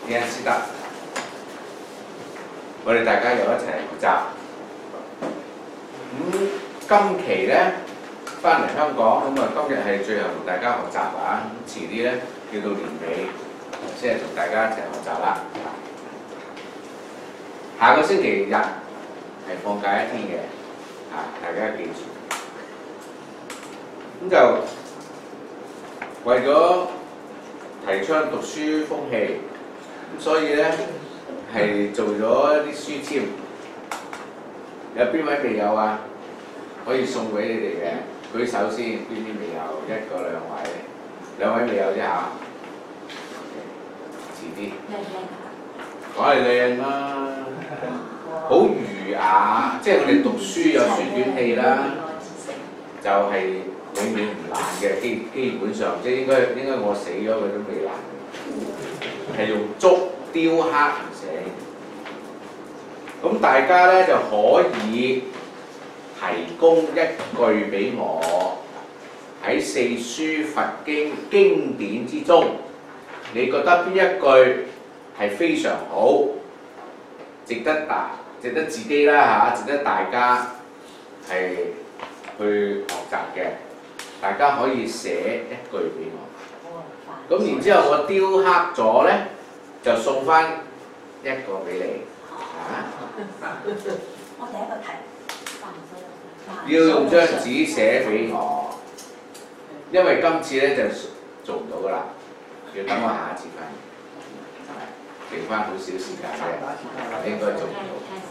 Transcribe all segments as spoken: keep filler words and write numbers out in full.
聽先得。我哋大家又一齊學習。咁、嗯、今期咧翻嚟香港，咁啊今日係最後同大家學習啊。咁遲啲咧要到年尾先係同大家一齊學習啦。下個星期日係放假一天嘅，啊大家記住。咁就為咗提倡讀書風氣，咁所以咧係做咗一啲書籤。有邊位未有啊？可以送俾你哋嘅，舉手先。邊啲未有？一個兩位，兩位未有啫嚇。遲啲。靚唔靚啊？梗係靚啦，好儒雅，即係我哋讀書有書卷氣啦，就係、是。永遠唔爛嘅，基基本上即係應該應該我死咗佢都未爛嘅，係用竹雕刻而寫。咁大家咧就可以提供一句俾我，喺四書佛經經典之中，你覺得邊一句係非常好，值得大值得自己啦嚇，值得大家係去學習嘅。大家可以寫一句俾我，咁然之後我雕刻咗咧，就送翻一個俾你，嚇。我第一個題，要用張紙寫俾我，因為今次咧就做唔到噶啦，要等我下一次翻嚟，剩翻好少時間嘅，應該做唔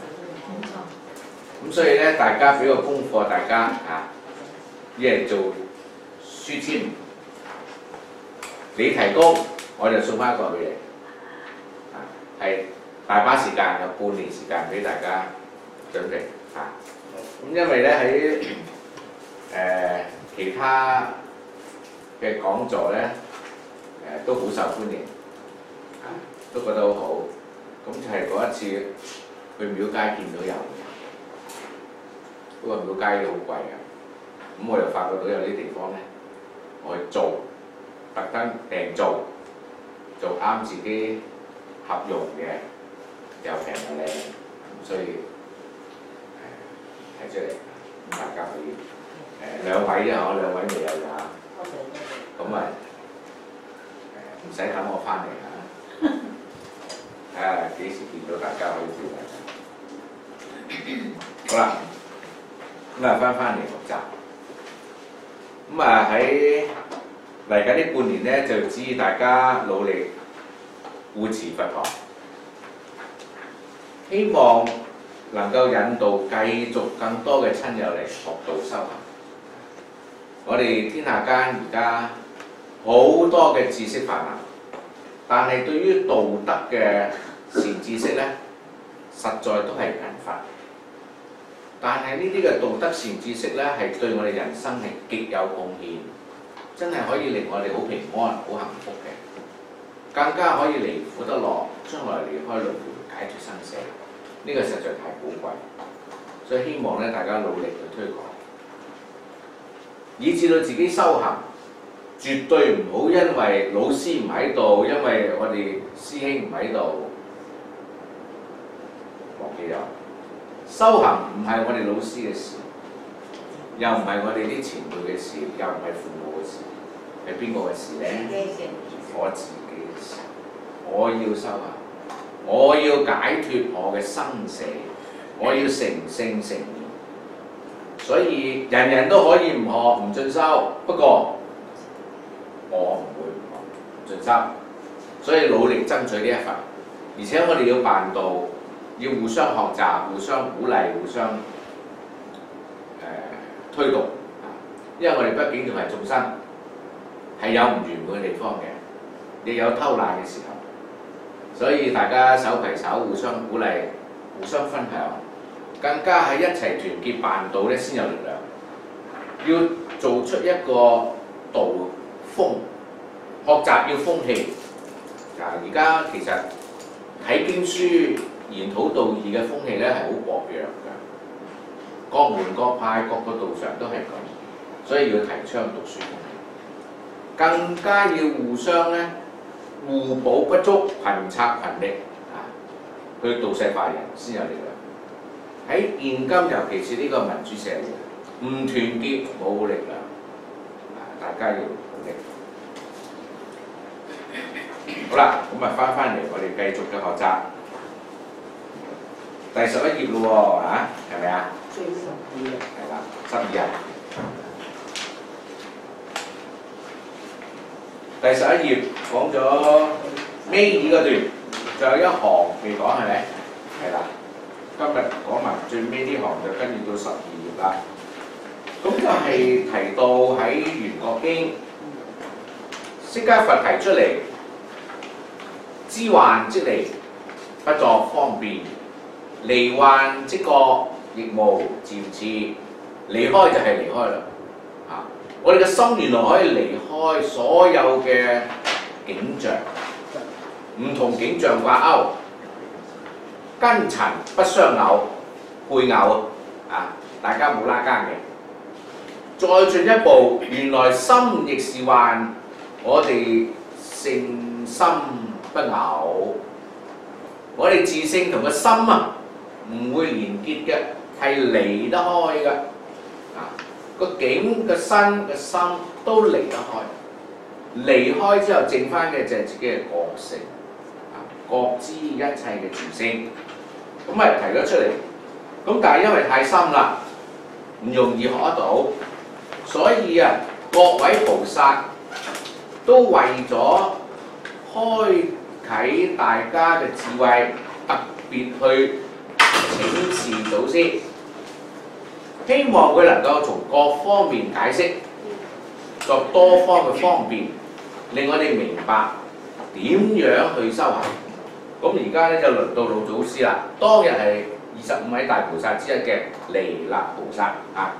到。咁所以咧，大家俾個功課，大家嚇，一係做書籤，你提供我就送翻一個俾你，啊，係大把時間，有半年時間俾大家準備嚇。咁因為咧喺誒其他嘅講座咧，誒都好受歡迎，啊都覺得好好。咁就係嗰一次去廟街見到有，不過廟街都好貴啊。咁我又發覺到有啲地方咧。我去做，特登訂做，做啱自己合用嘅，又平又靚，所以誒提出嚟，咁大家可以誒兩位啫嗬，兩位未有㗎，咁啊誒唔使等我翻嚟嚇，睇下幾時見到大家可以照顧。好啦，咁啊翻返嚟學習。咁啊喺嚟緊呢半年咧，就指大家努力護持佛堂，希望能夠引導繼續更多嘅親友嚟學道修行。我哋天下間而家好多嘅知識泛濫，但係對於道德嘅善知識咧，實在都係貧乏。但係呢啲嘅道德善知識咧，係對我哋人生係極有貢獻，真係可以令我哋好平安、好幸福嘅，更加可以離苦得樂，將來離開輪迴，解脫生死。呢、這個實在太寶貴，所以希望咧大家努力去推廣，以至到自己修行，絕對唔好因為老師唔喺度，因為我哋師兄唔喺度，忘記咗。修行唔係我哋老師嘅事，又唔係我哋啲前輩嘅事，又唔係父母嘅事，係邊個嘅事咧？我自己嘅事。我要修行，我要解脫我嘅生死，我要成聖成義。所以人人都可以唔學唔進修，不過我唔會唔學唔進修，所以努力爭取呢一份。而且我哋要辦道。要互相學習、互相鼓勵、互相誒、呃、推動，因為我哋畢竟仲係眾生，係有唔完滿嘅地方嘅，亦有偷懶嘅時候，所以大家手攜手，互相鼓勵、互相分享，更加係一齊團結辦道咧，先有力量。要做出一個道風，學習要風氣。啊，而家其實睇經書。研討道義嘅風氣咧係好薄弱㗎，各門各派各個道場都係咁，所以要提倡讀書風氣，更加要互相咧互補不足，群策群力啊，去度世化人先有力量。喺現今尤其是呢個民主社會，唔團結冇力量，啊大家要努力。好啦，咁啊翻返嚟，我哋繼續嘅學習。第十一頁咯喎，嚇係咪啊？ 最十二日。 係啦，十二日。第十一頁講咗尾二嗰段，仲有一行未講係咪？係啦，今日講埋最尾呢行就跟住到十二頁啦。咁就係提到喺《圓覺經》，釋迦佛提出嚟，知幻即離，不作方便；離幻即覺，亦無漸次。離開就係離開啦。啊，我哋嘅心原來可以離開所有嘅景象，唔同景象掛鈎，根塵不相偶，配偶啊，大家冇拉更嘅。再進一步，原來心亦是幻，我哋性心不偶，我哋自性同個心啊唔會連結嘅，係離得開嘅。啊，個境、個身、個心都離得開，離開之後剩翻嘅就係自己嘅覺性，啊，覺知一切嘅自性，咁咪提咗出嚟。咁但係因為太深啦，唔容易學得到。所以啊，各位菩薩都為咗開啟大家嘅智慧，特別去請示祖師，希望佢能夠從各方面解釋，作多方嘅方便，令我哋明白點樣去修行。咁而家咧就輪到老祖師啦，當日係二十五位大菩薩之一嘅彌勒菩薩啊。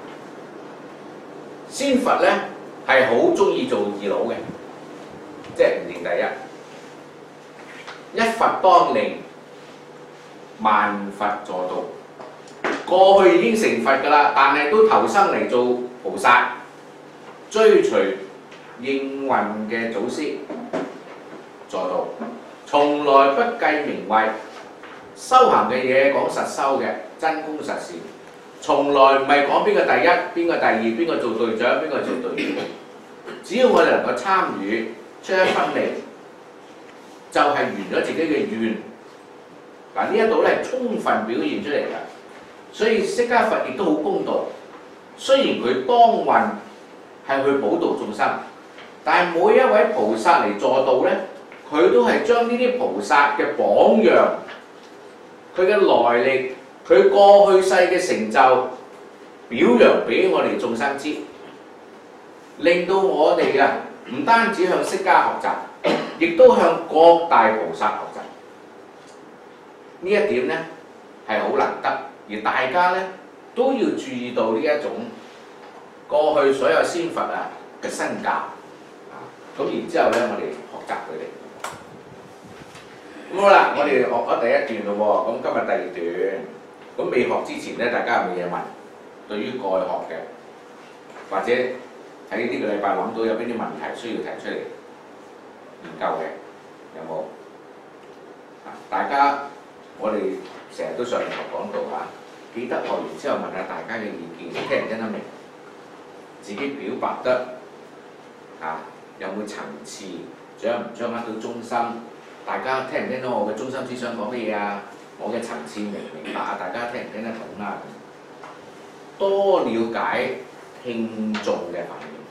先佛咧係好中意做二佬嘅，即係唔認第一。一佛當令，萬佛助導。過去已經成佛㗎啦，但係都投生嚟做菩薩，追隨應運嘅祖師助導，從來不計名位。修行嘅嘢講實修嘅，真功實事。從來唔係講邊個第一，邊個第二，邊個做隊長，邊個做隊員。只要我哋能夠參與出一分力，就係、是、圓咗自己嘅願。嗱，呢一度咧係充分表現出嚟㗎。所以釋迦佛亦都好公道。雖然佢當運係去普度眾生，但係每一位菩薩嚟助道咧，佢都係將呢啲菩薩嘅榜樣，佢嘅來歷，佢過去世嘅成就表揚俾我哋眾生知，令到我哋啊唔單止向釋迦學習，亦都向各大菩薩學習。呢一點咧係好難得，而大家咧都要注意到呢一種過去所有先佛啊嘅身教啊。咁然之後咧，我哋學習佢哋。咁好啦，我哋學咗第一段咯喎，咁今日第二段。咁未學之前咧，大家有冇嘢問？對於過去學嘅，或者喺呢個禮拜諗到有邊啲問題需要提出嚟研究嘅，有冇？啊，大家我哋成日都上堂講到啊，記得學完之後問下大家嘅意見，聽唔聽得明？自己表白得啊，有冇層次？掌唔掌握到中心？大家聽唔聽到我嘅中心思想講乜嘢啊？我嘅層次明唔明白啊？大家聽唔聽得懂啦？多了解聽眾嘅反應，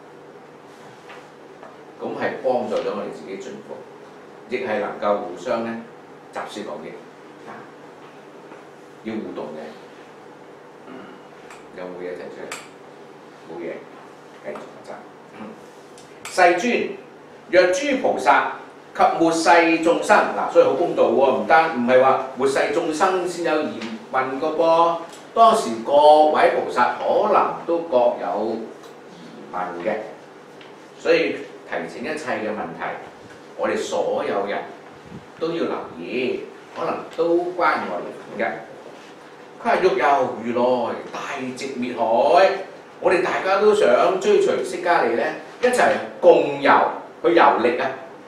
咁係幫助咗我哋自己進步，亦係能夠互相咧集思廣益啊！要互動嘅，有冇嘢提出嚟？冇嘢，繼續學習。世尊，若諸菩薩及末世眾生，嗱，所以好公道喎，唔單唔係話末世眾生先有疑問個噃，當時各位菩薩可能都各有疑問嘅，所以提醒一切嘅問題，我哋所有人都要留意，可能都關我哋嘅。佢話欲遊如來大寂滅海，我哋大家都想追隨釋迦利咧，一齊共遊去遊歷啊！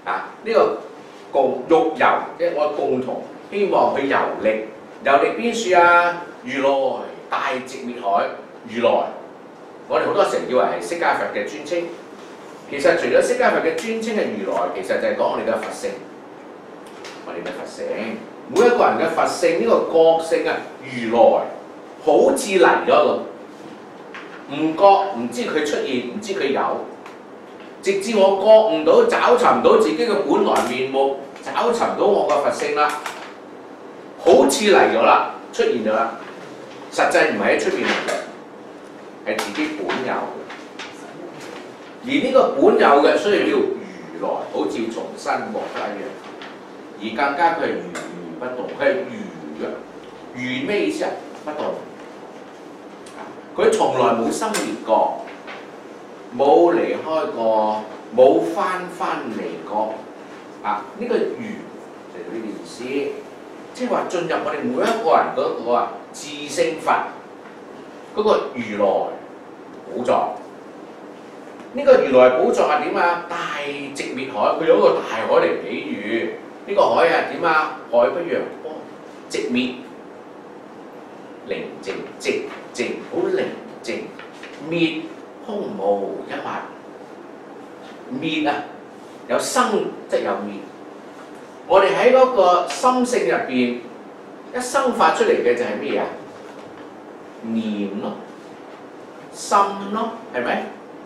啊！呢、這個共欲遊，即係我共同希望去遊歷，遊歷邊處啊？如來大寂滅海，如來，我哋好多時以為係釋迦佛嘅尊稱，其實除咗釋迦佛嘅尊稱係如來，其實就係講我哋嘅佛性，我哋嘅佛性，每一個人嘅佛性呢、這個覺性啊，如來好似嚟咗咯，唔覺唔知佢出現，唔知佢有。直至我覺悟到、找尋到自己嘅本來面目，找尋到我嘅佛性啦，好似嚟咗啦，出現咗啦。實際唔係喺出面嚟嘅，係自己本有嘅。而呢個本有嘅，所以叫如來，好似重新獲得一樣。而更加佢係如如不動，佢係如嘅。如咩意思啊？不動。佢從來冇生滅過。冇離開過，冇翻翻嚟過，啊！呢、這個如就係呢個意思，即係話進入我哋每一個人嗰個啊自性佛嗰、那個如來寶藏。呢、這個如來寶藏係點啊？大寂滅海，佢用一個大海嚟比喻。呢、這個海係點啊？海不陽光，寂滅，寧靜，寂靜好寧靜，滅。空無一物，滅啊，有生即有滅。我哋喺嗰個心性入邊，一生發出嚟嘅就係咩啊？念咯，心咯，係咪？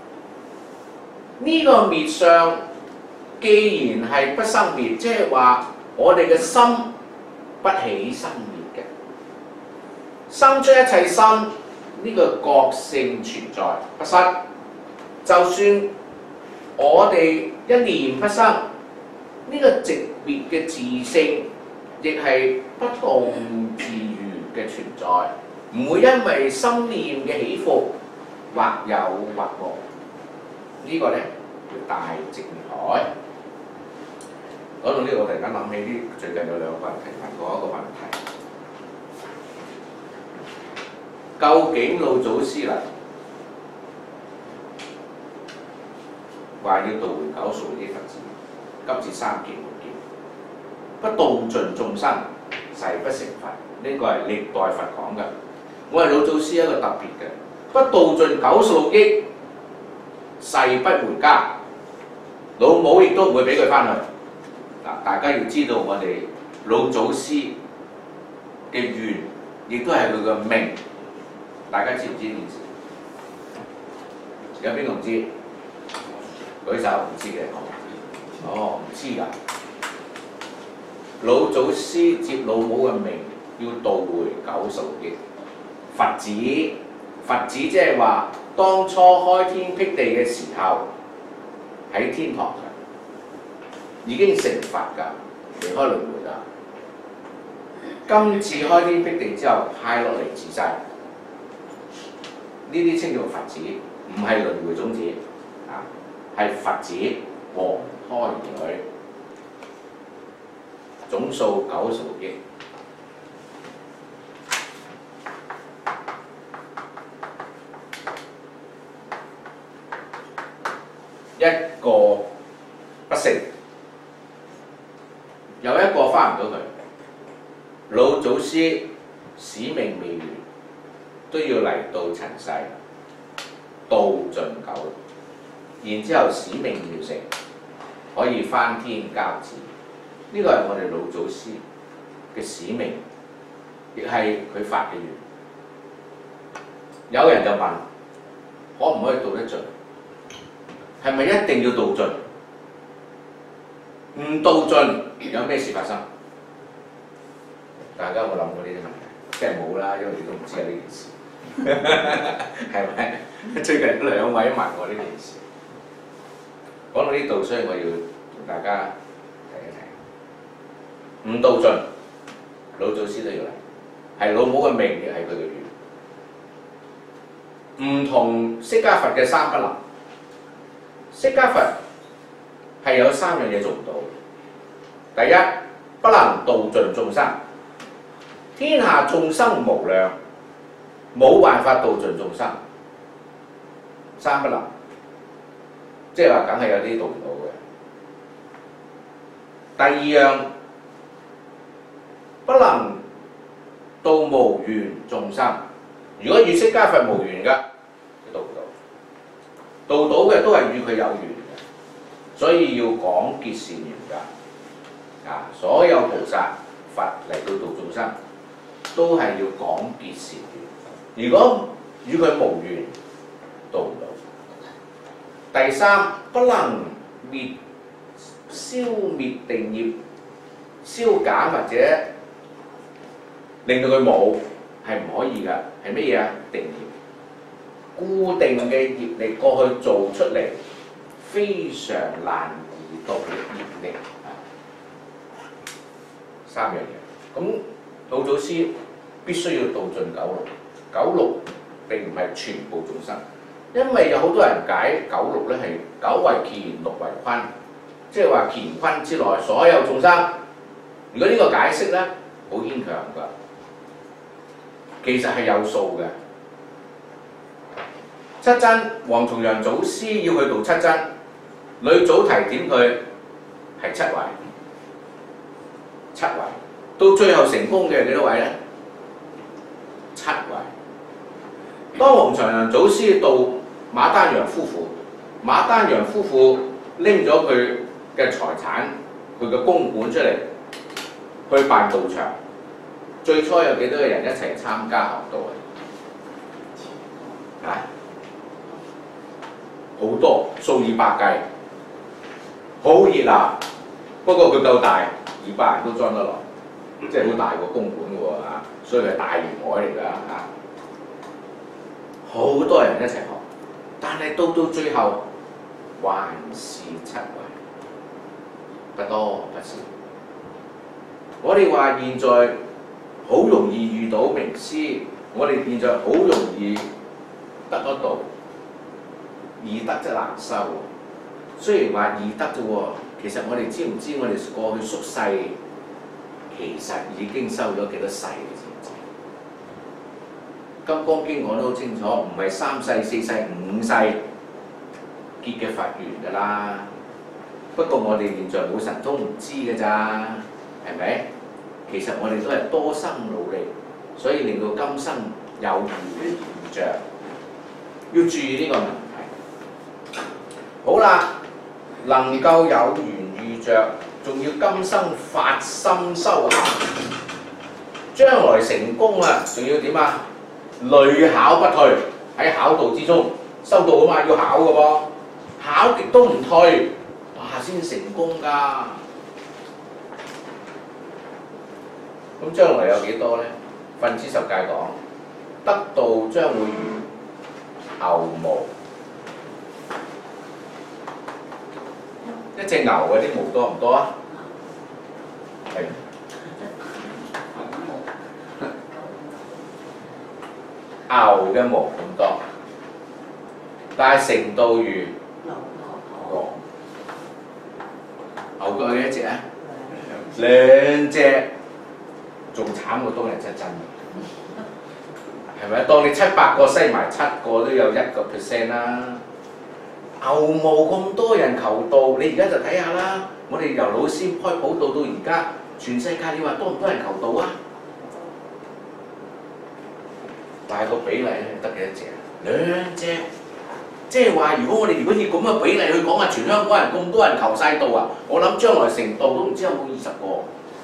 呢、這個滅相，既然係不生滅，即係話我哋嘅心不起生滅嘅，生出一切心。呢個覺性存在不失，就算我哋一念不生，呢、這個寂滅嘅自性，亦係不動自如嘅存在，唔會因為心念嘅起伏或有或無。這個、呢個咧叫大寂滅海。講到呢度，我突然間諗起啲最近有兩個人提問過一個問題。究竟老祖師嚟話要度回九數啲佛子，今次三劫六劫，不度盡眾生，誓不成佛。呢、這個係歷代佛講嘅。我係老祖師一個特別嘅，不度盡九數億，誓不回家。老母亦都唔會俾佢翻去。嗱，大家要知道我哋老祖師嘅願，亦都係佢嘅命。大家知唔知呢件事？有邊個唔知？舉手唔知嘅。哦，唔知㗎。老祖師接老母嘅命，要度回九數億。佛子，佛子即係話，當初開天闢地嘅時候，喺天堂㗎，已經成佛㗎，離開輪迴㗎。今次開天闢地之後，派落嚟自世。呢啲稱做佛子，唔係輪迴種子，啊，係佛子黃胎兒女，總數九數億。一個不成，有一個翻唔到佢。老祖師使命未完，都要嚟到塵世，度盡九，然之後使命完成，可以翻天交旨。呢個係我哋老祖師嘅使命，亦係佢發嘅願。有人就問：可唔可以度得盡？係咪一定要度盡？唔度盡有咩事發生？大家有冇諗過呢啲問題？即係冇啦，因為你都唔知有呢件事。係咪？最近兩位問我呢件事，講到呢度，所以我要同大家提一提。唔度盡，老祖師都要嚟，係老母嘅命，亦係佢嘅願。唔同釋迦佛嘅三不能。釋迦佛係有三樣嘢做唔到。第一，不能度盡眾生，天下眾生無量，冇辦法度盡眾生。三不能，即係話梗係有啲度唔到嘅。 第二樣不能度無緣眾生。如果與釋迦佛無緣嘅，佢度唔到；度到嘅都係與佢有緣嘅，所以要廣結善緣㗎。啊，所有菩薩佛嚟到度眾生，都係要廣結善緣。如果與佢無緣，度唔到。第三，不能滅消滅定業，消減或者令到佢冇，係唔可以㗎。係乜嘢啊？定業，固定嘅業力過去做出嚟，非常難移動嘅業力。三樣嘢，咁老祖師必須要度盡九六。九六並唔係全部眾生，因為有好多人解九六咧係九為乾，六為坤，即係話乾坤之內所有眾生。如果呢個解釋咧，好牽強㗎，其實係有數嘅。七真黃重陽祖師要去度七真，呂祖提點佢係七位，七位到最後成功嘅幾多位咧？七位。當黃重陽祖師度馬丹陽夫婦，馬丹陽夫婦拎咗佢嘅財產，佢嘅公館出嚟去辦道場。最初有幾多個人一齊參加學道啊？啊，好多，數以百計，好熱鬧。不過佢夠大，二百人都裝得落，即係好大個公館喎啊！所以係大圓海嚟㗎啊！好多人一齊學，但係到到最後還是七位，不多不少。我哋話現在好容易遇到名師，我哋現在好容易得得到，易得則難收。雖然話易得啫喎，其實我哋知唔知我哋過去宿世其實已經收咗幾多世？《金剛經》講得好清楚，唔係三世、四世、五世結嘅佛緣㗎啦。不過我哋現在冇神通唔知㗎咋，係咪？其實我哋都係多生努力，所以令到今生有緣遇着，要注意呢個問題。好啦，能夠有緣遇着，仲要今生發心修行，將來成功啊，仲要點啊？屢考不退，喺考道之中修道啊嘛，要考嘅噃，考極都唔退，哇先成功㗎。咁將來有幾多咧？分之十戒講，得道將會如牛毛，一隻牛嘅啲毛多唔多啊？係。牛嘅毛咁多，但係成道如牛，牛腳幾多隻啊？兩隻，仲慘過當日七真，係咪？當你七百個篩埋七個都有一個 percent 啦。牛毛咁多人求道，你而家就睇下啦。我哋由老師開普道到而家，全世界你話多唔多人求道啊？但係個比例咧得幾多隻啊？兩隻，即係話如果我哋如果以咁嘅比例去講啊，全香港人咁多人求晒道啊，我諗將來成道都唔知有冇二十個。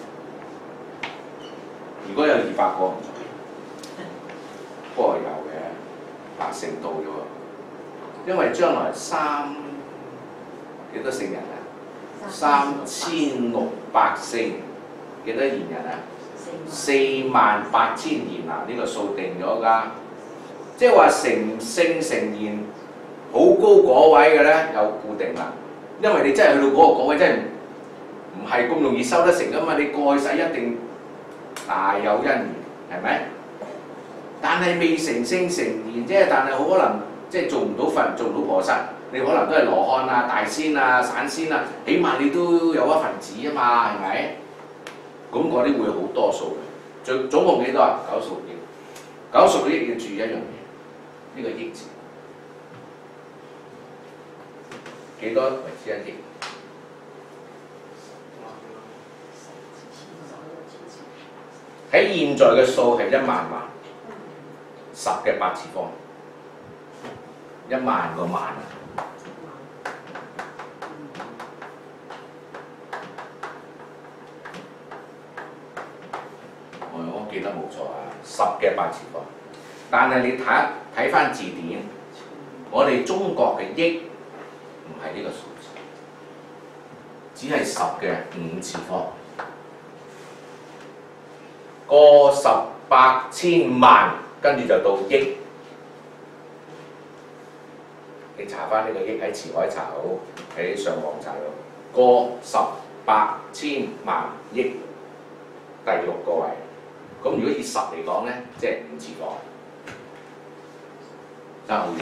如果有二百個唔錯，不過有嘅，嗱成道咗喎，因為將來三幾多聖人啊？三千六百聖，幾多賢人啊？四萬八千賢啊！呢、這個數定咗㗎，即係話成聖成賢好高果位嘅咧，有固定啦。因為你真係去到嗰個果位，真係唔係咁容易收得成㗎嘛。你過去世一定大有因緣，係咪？但係未成聖成賢啫，但係好可能即係做唔到佛，做唔到菩薩，你可能都係羅漢啊、大仙啊、散仙啊，起碼你都有一份子啊嘛，係咪？咁嗰啲會好多數嘅，總總共幾多啊？九十六億，九十六億要注意一樣嘢，呢、這個億字幾多為之一億？ 喺現在嘅數係一萬萬，十嘅八次方，一萬個萬啊！我我記得冇錯啊，十嘅八次方。但係你睇睇翻字典，我哋中國嘅億唔係呢個數字，只係十嘅五次方。個十百千萬，跟住就到億。你查翻呢個億喺辭海查好，喺上網查到。個十百千萬億第六個位。咁如果以十嚟講咧，即係五次方，爭好遠，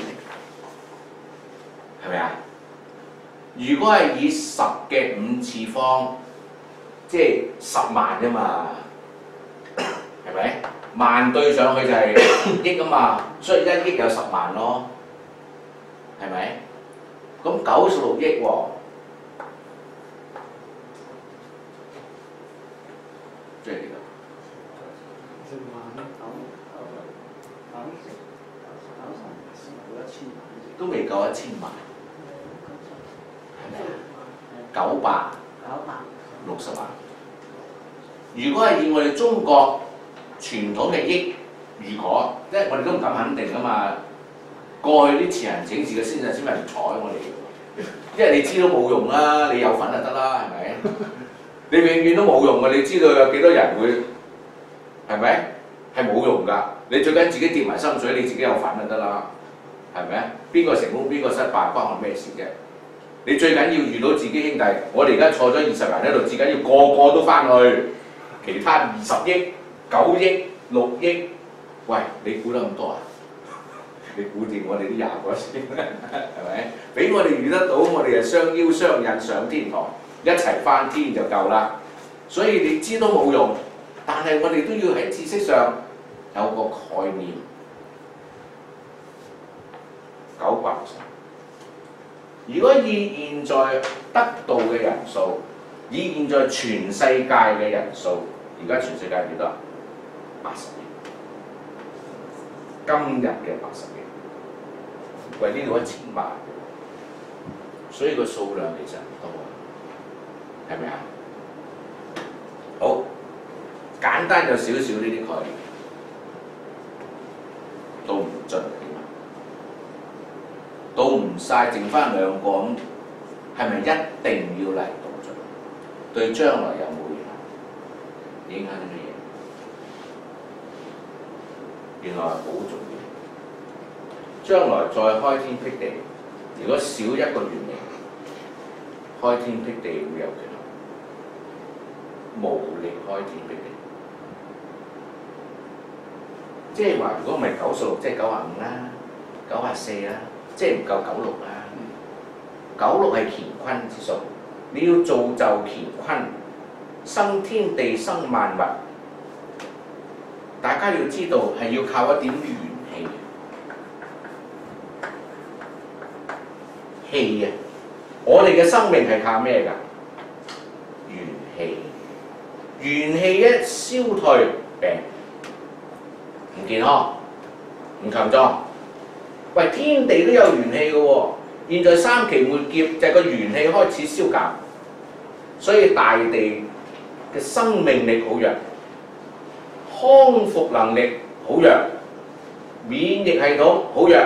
係咪啊？如果係以十嘅五次方，即係十萬啫嘛。係咪？萬對上去就係億啊嘛，所以一億有十萬咯，係咪？咁九十六億喎，即係幾多？十萬九九九十九十一千萬，都未夠一千萬，係咪啊？九百六十萬。如果係以我哋中國傳統嘅億，如果即係我哋都唔敢肯定噶嘛。過去啲前人請示嘅先人先人唔睬我哋，因為你知都冇用啦，你有份就得啦，係咪？你永遠都冇用嘅，你知道有幾多人會係咪？係冇用㗎。你最緊自己跌埋心水，你自己有份就得啦，係咪？邊個成功邊個失敗關我咩事啫？你最緊要遇到自己兄弟，我哋而家坐咗二十人喺度，至緊要個個都翻去，其他二十億、九億、六億，喂，你估得咁多啊？你估掂我哋啲廿個先，係咪？俾我哋遇得到，我哋就相邀相印上天堂，一齊翻天就夠啦。所以你知都冇用，但係我哋都要喺知識上有個概念。九百六十。如果以現在得到嘅人數，以現在全世界嘅人數，而家全世界幾多？八十億。今日嘅八十億，喂，呢度一千萬，所以個數量其實唔多，係咪啊？好，簡單有少少呢啲概念，都唔盡點啊？到唔晒，剩翻兩個咁，係咪一定要嚟到盡？對將來有冇影響？影響啲乜嘢？原來係好重要。將來再開天闢地，如果少一個原型，開天闢地會有缺陷，無力開天闢地。即係話，如果唔係九十六，即係九十五啦，九十四啦，即係唔夠九六啦。九六係乾坤之數，你要造就乾坤，生天地生萬物。大家要知道係要靠一點元氣，氣啊！我哋嘅生命係靠咩㗎？元氣，元氣一消退，病唔健康，唔強壯。喂，天地都有元氣嘅喎，現在三期末劫就係個元氣開始消減，所以大地嘅生命力好弱。康復能力好弱，免疫系統好弱，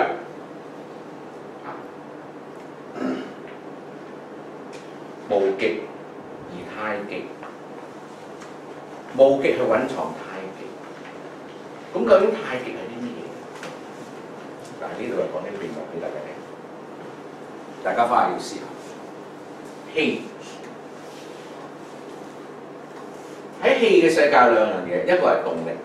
無極而太極，無極係蘊藏太極。咁究竟太極係啲乜嘢？但係呢度係講啲秘密俾大家聽，大家翻去要思考。氣喺氣嘅世界兩樣嘢，一個係動力，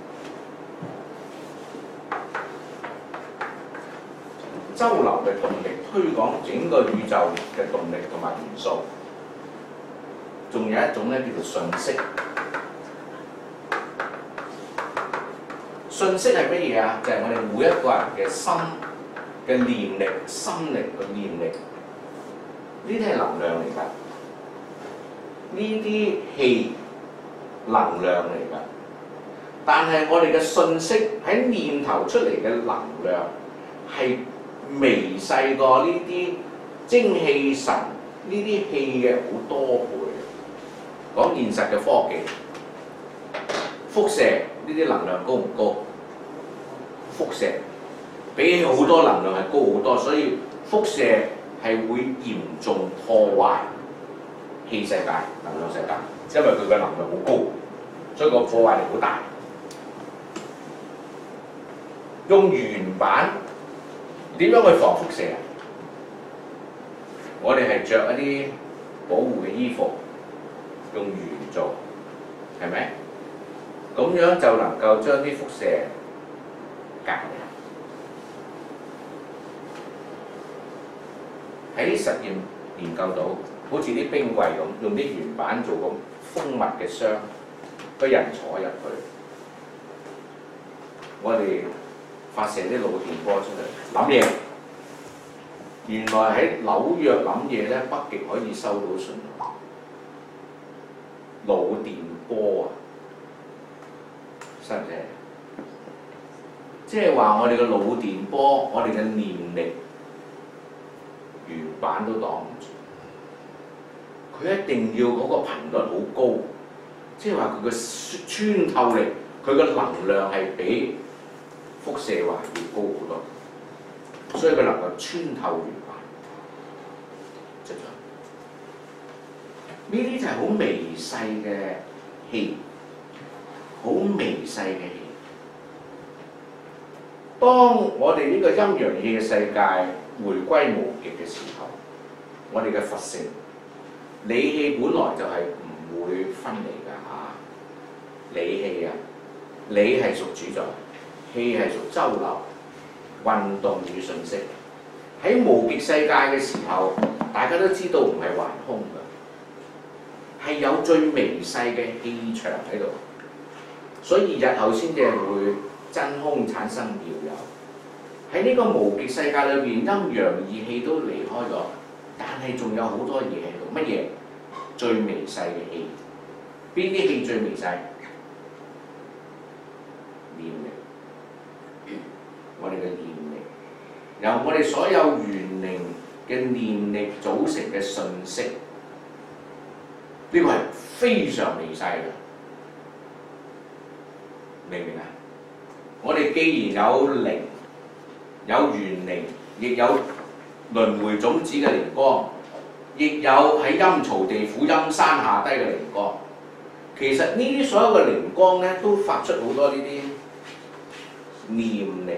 周流嘅動力推廣整個宇宙嘅動力同埋元素，仲有一種咧叫做信息。信息係乜嘢啊？就係、是、我哋每一個人嘅心嘅念力、心力嘅念力，呢啲係能量嚟㗎。呢啲氣能量嚟㗎， 但係我哋嘅信息喺念頭出嚟嘅能量係微細過呢啲精氣神呢啲氣嘅好多倍。講現實嘅科技，輻射呢啲能量高唔高？輻射比起好多能量係高好多，所以輻射係會嚴重破壞氣世界、能量世界，因為佢嘅能量好高，所以個破壞力好大。用原板點樣去防輻射啊？我哋係着一啲保護嘅衣服，用鉛做，係咪？咁樣就能夠將啲輻射隔離。喺實驗研究到，好似啲冰櫃咁，用啲原板做個封密嘅箱，個人坐入去，我哋發射啲腦電波出嚟諗嘢。原來喺紐約諗嘢咧，北極可以收到信號。腦電波啊，犀唔犀利？即係話我哋嘅腦電波，我哋嘅念力，原版都擋唔住。佢一定要嗰個頻率好高，即係話佢嘅穿透力，佢嘅能量係比輻射環要高好多，所以佢能夠穿透原版出咗。呢啲就係好微細嘅氣，好微細嘅氣。當我哋呢個陰陽氣嘅世界回歸無極嘅時候，我哋嘅佛性理氣本來就係唔會分離㗎嚇。理氣啊，理係屬主宰，氣係屬周流，運動與信息。喺無極世界嘅時候，大家都知道唔係橫空㗎，係有最微細嘅氣場喺度，所以日後先至會真空產生妙有。喺呢個無極世界裏邊，陰陽二氣都離開咗，但係仲有好多嘢喺度。乜嘢？最微細嘅氣，邊啲氣最微細？念力，我哋嘅念力，由我哋所有元靈嘅念力組成嘅信息，呢個係非常微細嘅，明唔明啊？我哋既然有靈，有元靈，亦有輪迴種子嘅靈光，亦有喺陰曹地府陰山下低嘅靈光。其實呢啲所有嘅靈光咧，都發出好多呢啲念力，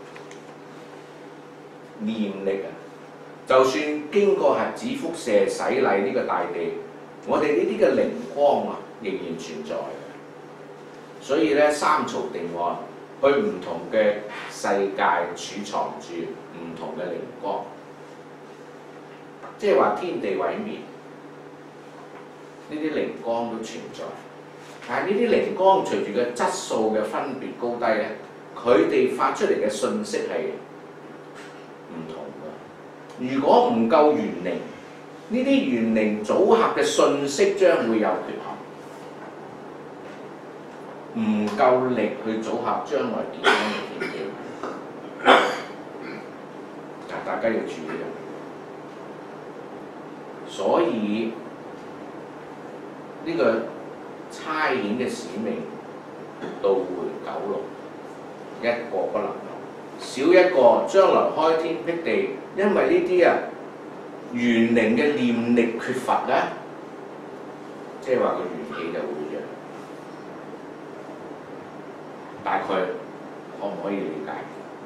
念力啊！就算經過核子輻射洗禮呢個大地，我哋呢啲嘅靈光啊，仍然存在嘅。所以咧，三曹定案，去唔同嘅世界儲藏住唔同嘅靈光，即係話天地毀滅，呢啲靈光都存在。但係呢啲靈光隨住嘅質素嘅分別高低咧，佢哋發出嚟嘅信息係唔同嘅。如果唔夠元靈，呢啲元靈組合嘅信息將會有缺陷，唔夠力去組合將來健康嘅天機。嗱，大家要注意啊！所以呢、這個差遣嘅使命，倒回九龍，一個不能留，少一個將來開天闢地，因為呢啲啊元靈嘅念力缺乏咧，即係話個元氣就會弱。大概可唔可以理解？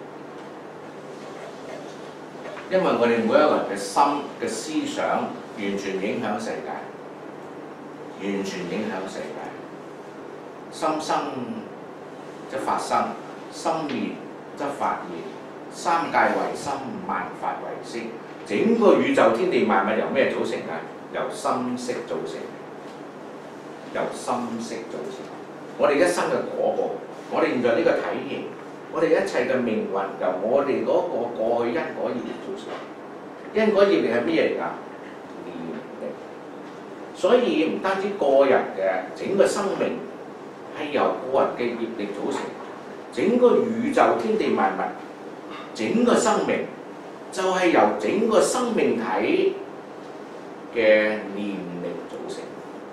因為我哋每一個人嘅心嘅思想完全影響世界，完全影響世界。心生則法生，心滅則法滅。三界為心，萬法為識。整個宇宙天地萬物由咩組成啊？由心識組成，由心識組成。我哋一生嘅果報，我哋現在呢個體型，我哋一切嘅命運由我哋嗰個過去因果業力組成。因果業力係咩嚟㗎？念力。所以唔單止個人嘅整個生命係由個人嘅業力組成，整個宇宙天地萬物，整個生命就係由整個生命體嘅念力組成。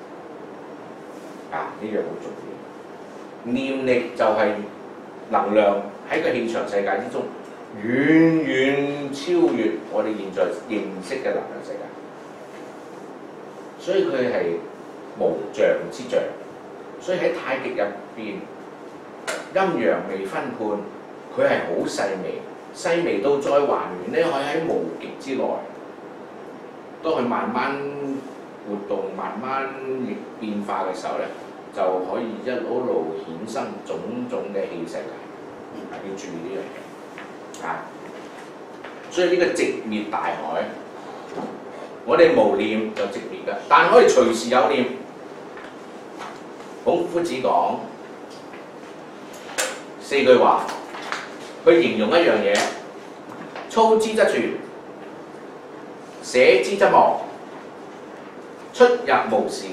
啊，呢樣好重要。念力就係能量喺個氣場世界之中，遠遠超越我哋現在認識嘅能量世界，所以佢係無象之象。所以喺太極入邊，陰陽未分判，佢係好細微，細微到再還原咧，可以喺無極之內。當佢慢慢活動、慢慢變化嘅時候咧，就可以一路路衍生種種嘅氣世界。要注意呢樣嘢啊！所以呢個寂滅大海，我哋無念就寂滅㗎，但可以隨時有念。孔夫子講四句話，去形容一樣嘢：操之則全，捨之則忘，出入無時，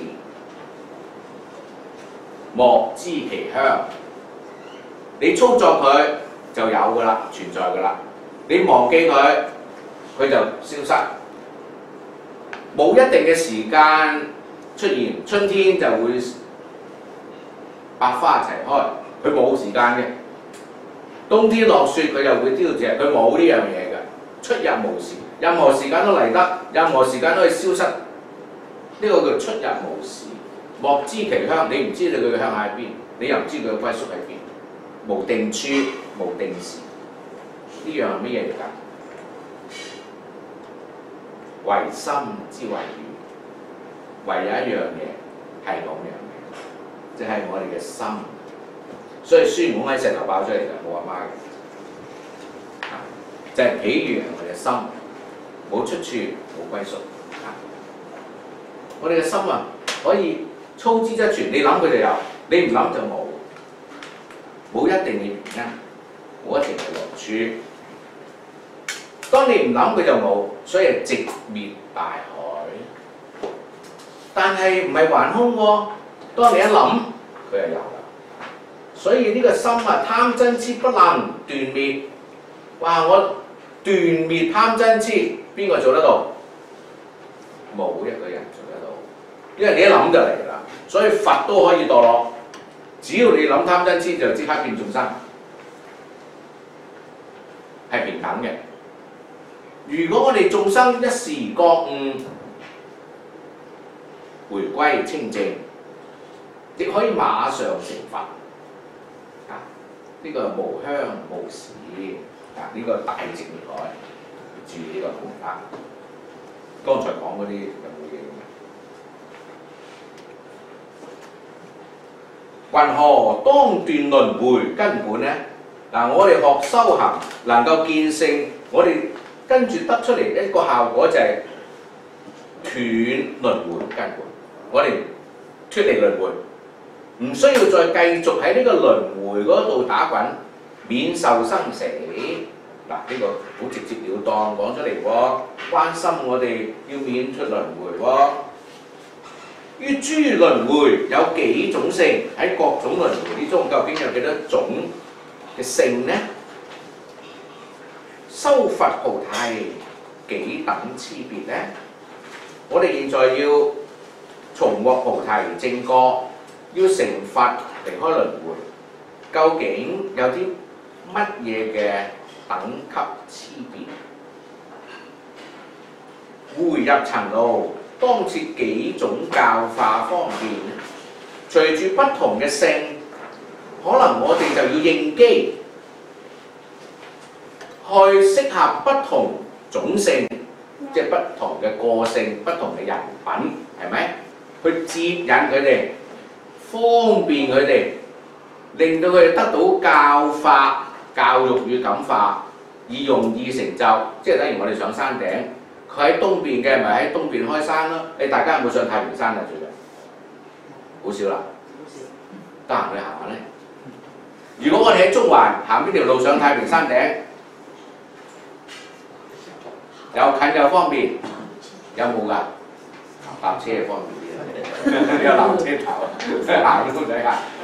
莫知其鄉。你操作佢就有㗎啦，存在㗎啦；你忘記佢，佢就消失。冇一定嘅時間出現，春天就會百花齊開，佢冇時間嘅。冬天落雪佢就會凋謝，佢冇呢樣嘢嘅。出入無時，任何時間都嚟得，任何時間都可以消失。呢、這個叫出入無時，莫知其鄉。你唔知道佢嘅鄉喺邊，你又唔知佢嘅歸宿喺邊。無定處，無定時，呢樣係乜嘢嚟㗎？唯心之謂語，唯有一樣嘢係咁樣嘅，即係我哋嘅心。所以孫悟空喺石頭爆出嚟就冇阿媽嘅，就係比喻我哋嘅心冇出處，冇歸宿。我哋嘅心啊，可以操之則全，你諗佢就有，你唔諗就冇。冇一定嘅原因，冇一定嘅來處。當你唔諗佢就冇，所以係寂滅大海。但係唔係橫空喎，當你一諗，佢就有啦。所以呢個心啊，貪嗔痴不能斷滅。哇！我斷滅貪嗔痴，邊個做得到？冇一個人做得到，因為你一諗就嚟啦。所以佛都可以墮落。只要你諗貪嗔痴，就即刻變眾生，係平等嘅。如果我哋眾生一時覺悟，回歸清淨，亦可以馬上成佛。啊！呢、這個無鄉無時，啊！呢、這個大寂滅海，注意呢個觀察。剛才講嗰啲有冇嘢？云何當斷輪迴根本呢？嗱，我哋學修行能夠見性，我哋跟住得出嚟一個效果就係斷輪迴根本。我哋脫離輪迴，唔需要再繼續喺呢個輪迴嗰度打滾，免受生死。嗱，呢個好直接了當講出嚟喎，關心我哋要免出輪迴喎。於諸輪迴有幾種性？喺各種輪迴之中，究竟有幾多種嘅性呢？修佛菩提幾等差別呢？我哋現在要重獲菩提正覺，要成佛離開輪迴，究竟有啲乜嘢嘅等級差別？回入塵路，當設幾種教化方便，隨住不同嘅性，可能我哋就要應機，去適合不同種性，即係不同嘅個性、不同嘅人品，係咪？去接引佢哋，方便佢哋，令到佢哋得到教化、教育與感化，而容易成就。即係等於我哋上山頂。佢喺東邊嘅，咪喺東邊開山咯。你大家有冇上太平山啊？最近好少啦，得閒去行下咧。如果我哋喺中環行邊條路上太平山頂，有近又方便，有冇㗎？搭車方便啲，有纜車頭，行都唔使行。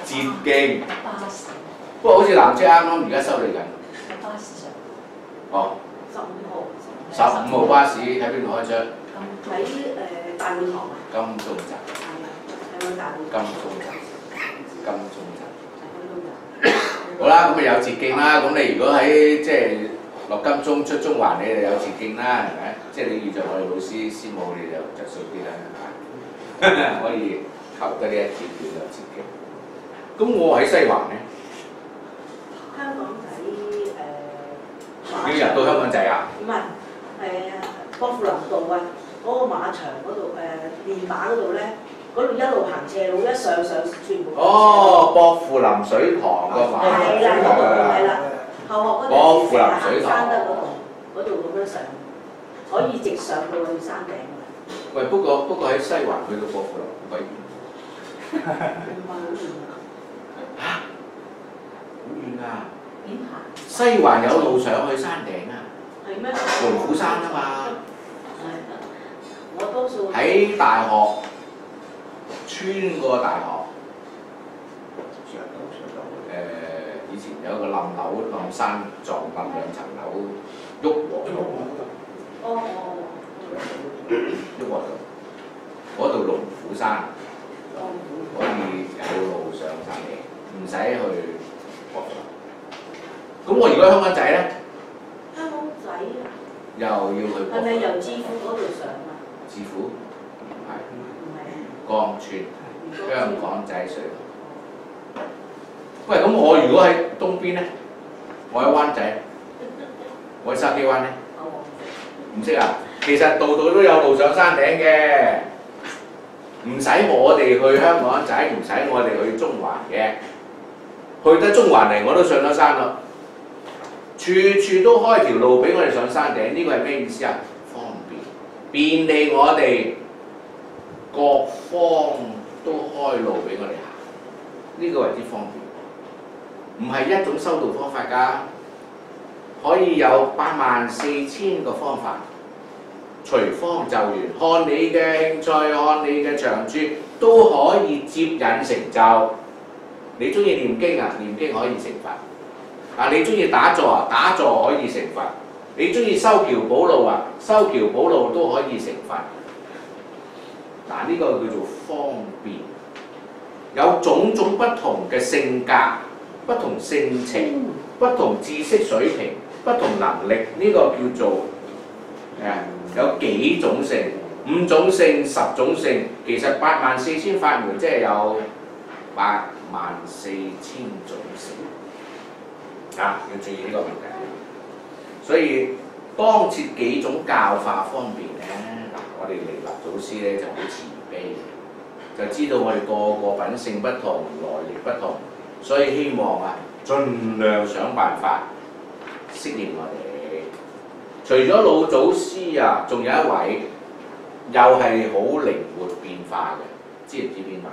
捷徑。 巴士。 不過好似纜車啱啱而家修理緊。 喺巴士上。 哦。 十五號。 十五號巴士喺邊度開出？ 喺誒大會堂啊。 金鐘站。 係啊，喺個大會。 金鐘站。金鐘站。好啦，咁咪有捷徑啦。咁你如果喺即係落金鐘出中環，你就有捷徑啦，係咪？即係你遇着我哋老師師母，你就着數啲啦，係咪？可以求得呢一節叫有捷徑。咁我喺西環咧。 香港仔誒。 要入到香港仔啊？ 唔係，誒薄扶林道啊，嗰、那個馬場嗰度誒練馬嗰度咧。嗰度一路行斜路，一上上全部。 哦，薄扶林水塘個馬場。 係啦，嗰度係啦，後學嗰薄扶林陣時水塘。 山德嗰度，嗰度咁樣上，可以直上到去山頂㗎。 喂，不過不過喺西環去到薄扶林好鬼遠。 唔係好遠啊！ 嚇？好遠啊！ 點行？ 西環有路上去山頂啊？ 係咩？ 龍虎山啊嘛。 係，我多數喺大學。穿過大學，誒、呃、以前有個冧樓冧山撞冧兩層樓，旭龢道， 哦哦旭龢道，嗰度龍虎山，可以有路上山嘅，唔使去薄扶林。咁我如果香港仔咧， 香港仔啊， 又要去薄扶林。 係咪由置富嗰度上啊？ 置富？係。 唔係。 江村香港仔水塘。喂，咁我如果喺東邊咧，我喺灣仔，我喺筲箕灣咧，唔識啊？其實度度都有路上山頂嘅，唔使我哋去香港仔，唔使我哋去中環嘅，去得中環嚟我都上咗山咯。處處都開條路俾我哋上山頂，呢個係咩意思啊？方便，便利我哋。各方都開路俾我哋行，呢、這個為之方便，唔係一種修道方法㗎，可以有八萬四千個方法，隨方就緣，看你嘅興趣，看你嘅長處，都可以接引成就。你中意念經啊，念經可以成佛；啊，你中意打坐啊，打坐可以成佛；你中意修橋補路啊，修橋補路都可以成佛。嗱，呢個叫做方便，有種種不同嘅性格、不同性情、不同知識水平、不同能力，呢、這個叫做誒有幾種性、五種性、十種性，其實八萬四千法門，即係有八萬四千種性。啊，要注意呢個問題。所以當設幾種教化方便咧。我哋彌勒祖師咧就好慈悲，就知道我哋個個品性不同，來歷不同，所以希望啊，盡量想辦法適應我哋。除咗老祖師啊，仲有一位又係好靈活變化嘅，知唔知邊位？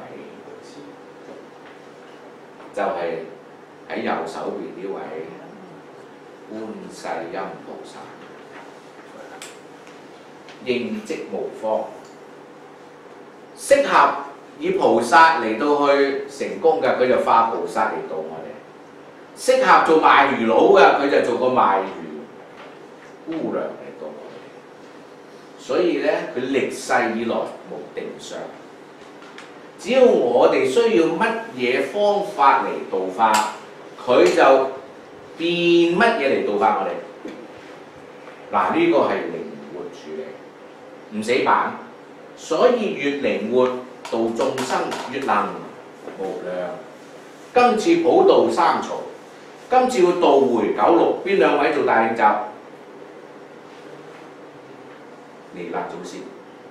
就係、是、喺右手邊呢位觀世音菩薩。應即無方，適合以菩薩嚟到去成功嘅，佢就化菩薩嚟到我哋；適合做賣魚佬嘅，佢就做個賣魚姑娘嚟到我哋。所以咧，佢歷世以來無定相。只要我哋需要乜嘢方法嚟度化，佢就變乜嘢嚟度化我哋。嗱，呢個係靈活處理。唔死板，所以越靈活度眾生越能無量。今次普渡三曹，今次要渡回九六，邊兩位做大領袖？彌勒祖師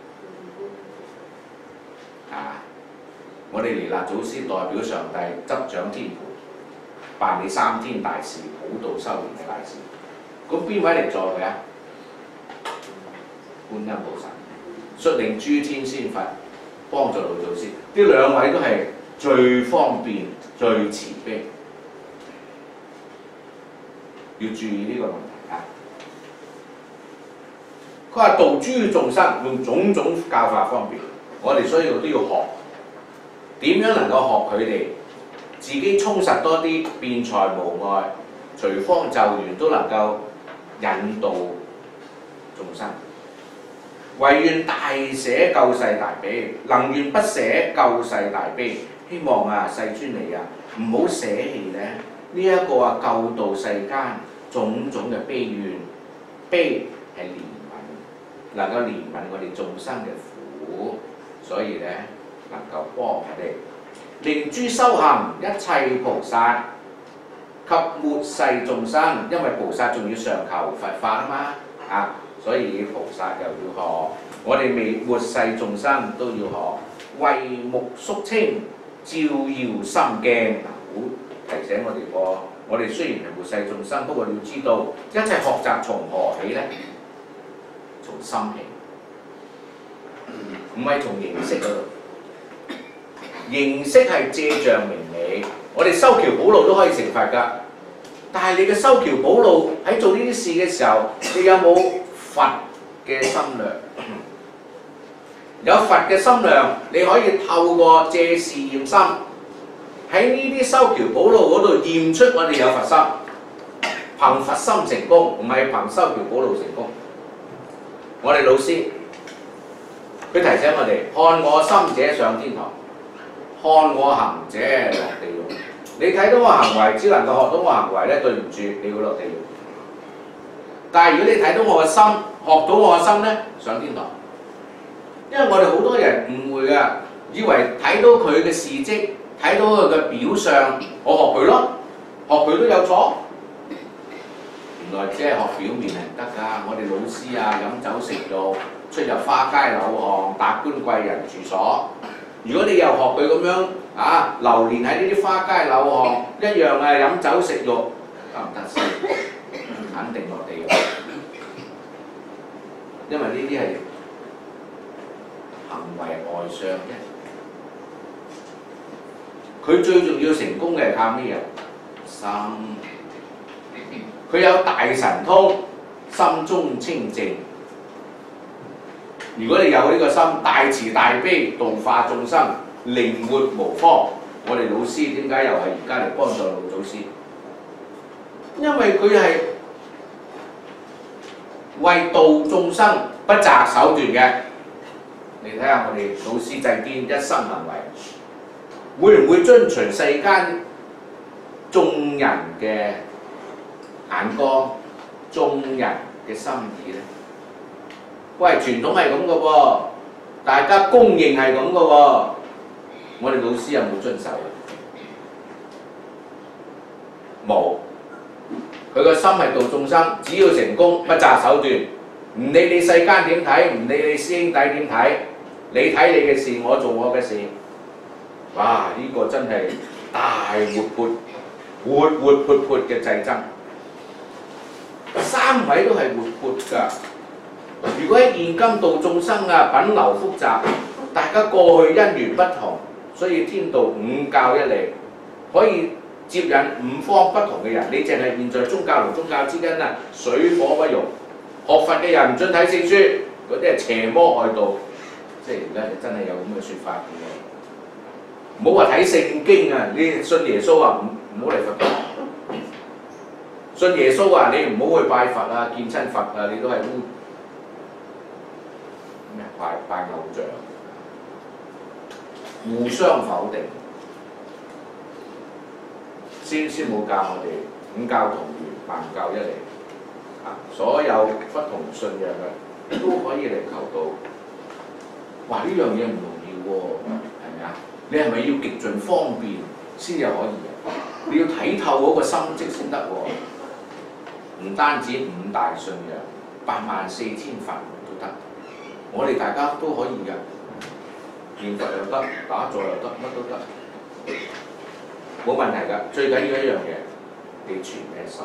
啊！我哋彌勒祖師代表上帝執掌天盤，辦理三天大事，普渡修練嘅大事。咁邊位嚟助佢啊？觀音菩薩率領諸天仙佛幫助老祖師，呢兩位都係最方便、最慈悲，要注意呢個問題啊！佢話度諸眾生用種種教法方便，我哋需要都要學點樣能夠學佢哋自己充實多啲，辯才無礙，隨方就緣都能夠引導眾生。唯願大捨救世大悲，能願不捨救世大悲。希望啊，世尊你啊，唔好捨棄咧呢一個啊救度世間種種嘅悲願。悲係憐憫，能夠憐憫我哋眾生嘅苦，所以咧能夠幫我哋。令諸修行一切菩薩及末世眾生，因為菩薩仲要上求佛法啊嘛，啊，所以菩薩又要學，我哋未末世眾生都要學，為目肅清，照耀心鏡。好提醒我哋喎，我哋雖然係末世眾生，不過要知道一切學習從何起呢？從心起，唔係從形式嗰度。形式係借像明理，我哋修橋補路都可以成佛㗎。但係你嘅修橋補路喺做呢啲事嘅時候，你有冇佛嘅心量？有佛嘅心量，你可以透過借事驗心，喺呢啲修橋補路嗰度驗出我哋有佛心，憑佛心成功，唔係憑修橋補路成功。我哋老師佢提醒我哋：看我心者上天堂。看我行者落地獄，你睇到我行為，只能夠學到我行為咧，對唔住，你會落地獄。但係如果你睇到我嘅心，學到我嘅心咧，上天堂。因為我哋好多人誤會㗎，以為睇到佢嘅事蹟，睇到佢嘅表象，我學佢咯，學佢都有錯。原來只係學表面係唔得㗎。我哋老師啊，飲酒食肉，出入花街柳巷，達官貴人住所。如果你又學佢咁樣啊，流連喺呢啲花街柳巷，一樣啊飲酒食肉，得唔得先？肯定落地獄，因為呢啲係行為外相啫。佢最重要成功嘅係靠咩啊？心。佢有大神通，心中清淨。如果你有呢個心，大慈大悲，度化眾生，靈活無方。我哋老師點解又係而家嚟幫助老祖師？因為佢係為度眾生不擇手段嘅。你睇下我哋老師祭奠一生行為，會唔會遵循世間眾人嘅眼光、眾人嘅心意呢？喂，傳統係咁嘅喎，大家公認係咁嘅喎，我哋老師有冇遵守啊？冇，佢個心係度眾生，只要成功，不擇手段，唔理你世間點睇，唔理你師兄弟點睇，你睇你嘅事，我做我嘅事。哇！呢、這個真係大活潑、活活潑潑嘅祭僧，三位都係活潑㗎。如果喺現今度眾生啊，品流複雜，大家過去因緣不同，所以天道五教一嚟，可以接引五方不同嘅人。你淨係現在宗教同宗教之間啊，水火不容。學佛嘅人唔準睇聖書，嗰啲係邪魔外道，即係而家真係有咁嘅説法嘅。唔好話睇聖經啊，你信耶穌啊，唔唔好嚟佛堂。信耶穌啊，你唔好去拜佛啊，見親佛啊，你都係污。咩拜拜偶像，互相否定。先先冇教我哋五教同源，萬教一嚟。啊，所有不同信仰嘅都可以嚟求道。哇！呢樣嘢唔容易喎，係咪啊？你係咪要極盡方便先至可以啊？你要睇透嗰個心跡先得喎。唔單止五大信仰，八萬四千法門都得。我哋大家都可以㗎，念佛又得，打坐又得，乜都得，冇問題㗎。最緊要一樣嘢，你存咩心？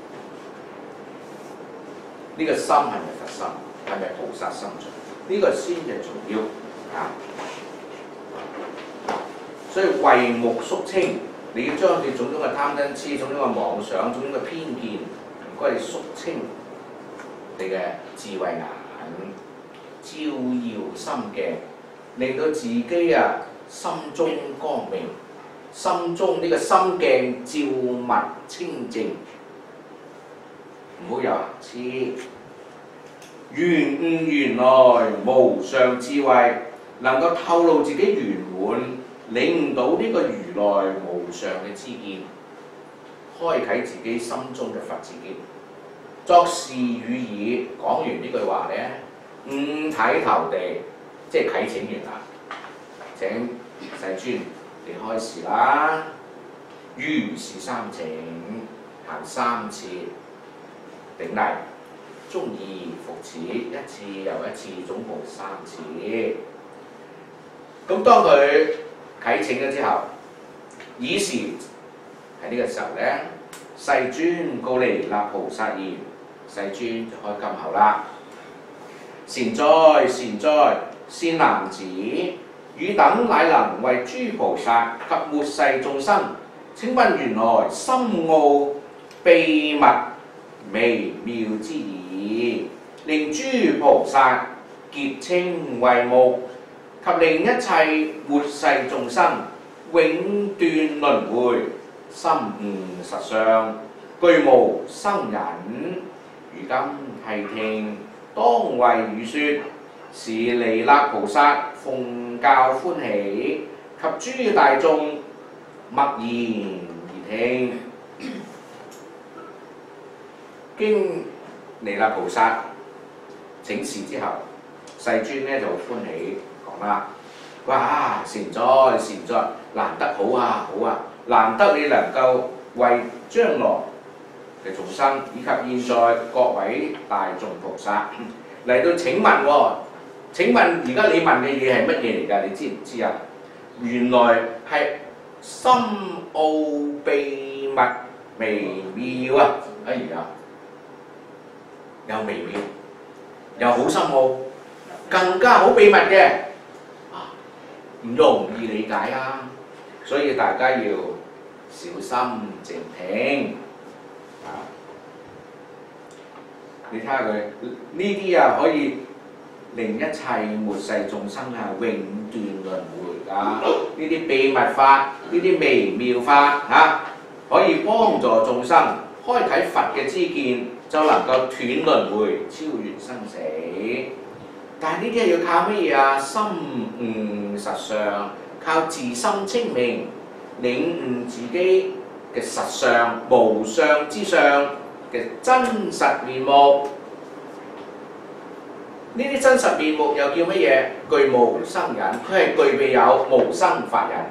呢、這個心係咪佛心？係咪菩薩心腸？呢、這個先係重要啊！所以為目肅清，你要將你種種嘅貪嗔痴、種種嘅妄想、種種嘅偏見，唔該你肅清你嘅智慧眼。照耀心鏡，令到自己啊心中光明， 心中呢個心鏡照物清淨，唔好有瑕疵。圓悟原來無上智慧，能夠透露自己圓滿，領悟到呢個如來無上嘅知見，開啟自己心中嘅佛智見。作是語已，講完呢句話呢，五體投地，即係啟請完啦。請世尊你開示啦。如是三請，行三次頂禮，終以復此，一次又一次，總共三次。咁當佢啟請咗之後，爾時喺呢個時候呢，世尊告彌勒菩薩言：世尊就開金口啦。善哉善哉，善男子，汝等乃能為諸菩薩及末世眾生，請問原來深奧秘密微妙之義，令諸菩薩結清慧目，及令一切末世眾生永斷輪迴，深悟實相，具無生忍。如今諦聽，當為汝說，是彌勒菩薩奉教歡喜，及諸大眾默然而聽。經彌勒菩薩請示之後，世尊呢就歡喜講啦：哇！善哉善哉，難得好啊好啊，難得你能夠為將來嘅眾生以及現在各位大眾菩薩嚟到請問喎、哦，請問而家你問嘅嘢係乜嘢嚟㗎？你知唔知啊？原來係深奧秘密微妙啊！哎呀，又微妙，又好深奧，更加好秘密嘅啊，唔容易理解啊！所以大家要小心靜聽。啊！你睇下佢呢啲啊，可以令一切末世眾生啊永斷輪迴㗎。呢啲秘密法，呢啲微妙法嚇、啊，可以幫助眾生開啟佛嘅知見，就能夠斷輪迴，超越生死。但係呢啲係要靠乜嘢啊？深悟實相，靠自心清明，領悟自己嘅實相、無相之相嘅真實面目。呢啲真實面目又叫乜嘢？具無生忍，佢係具備有無生法忍。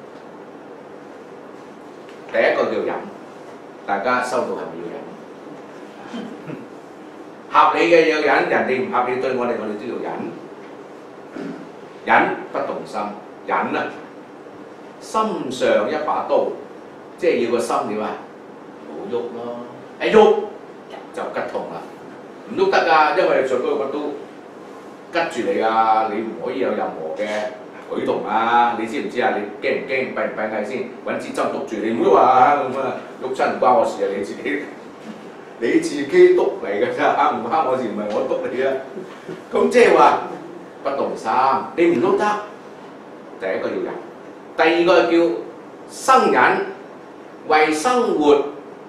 第一個叫忍，大家收到係咪要忍？合理嘅要忍，人哋唔合理對我哋，我哋都要忍。忍不動心，忍啊，心上一把刀。即係要個心點啊？冇喐咯，一喐就吉痛啦，唔喐得㗎，因為上嗰個刀吉住你啊，你唔可以有任何嘅舉動啊！你知唔知啊？你驚唔驚？閉唔閉翳先？揾支針篤住你，唔好話咁啊！喐親唔關我事啊，你自己你自己篤嚟㗎咋，唔關我事，唔係我篤你啊！咁即係話不動心，你唔喐得，第一個要忍，第二個叫生忍。為生活，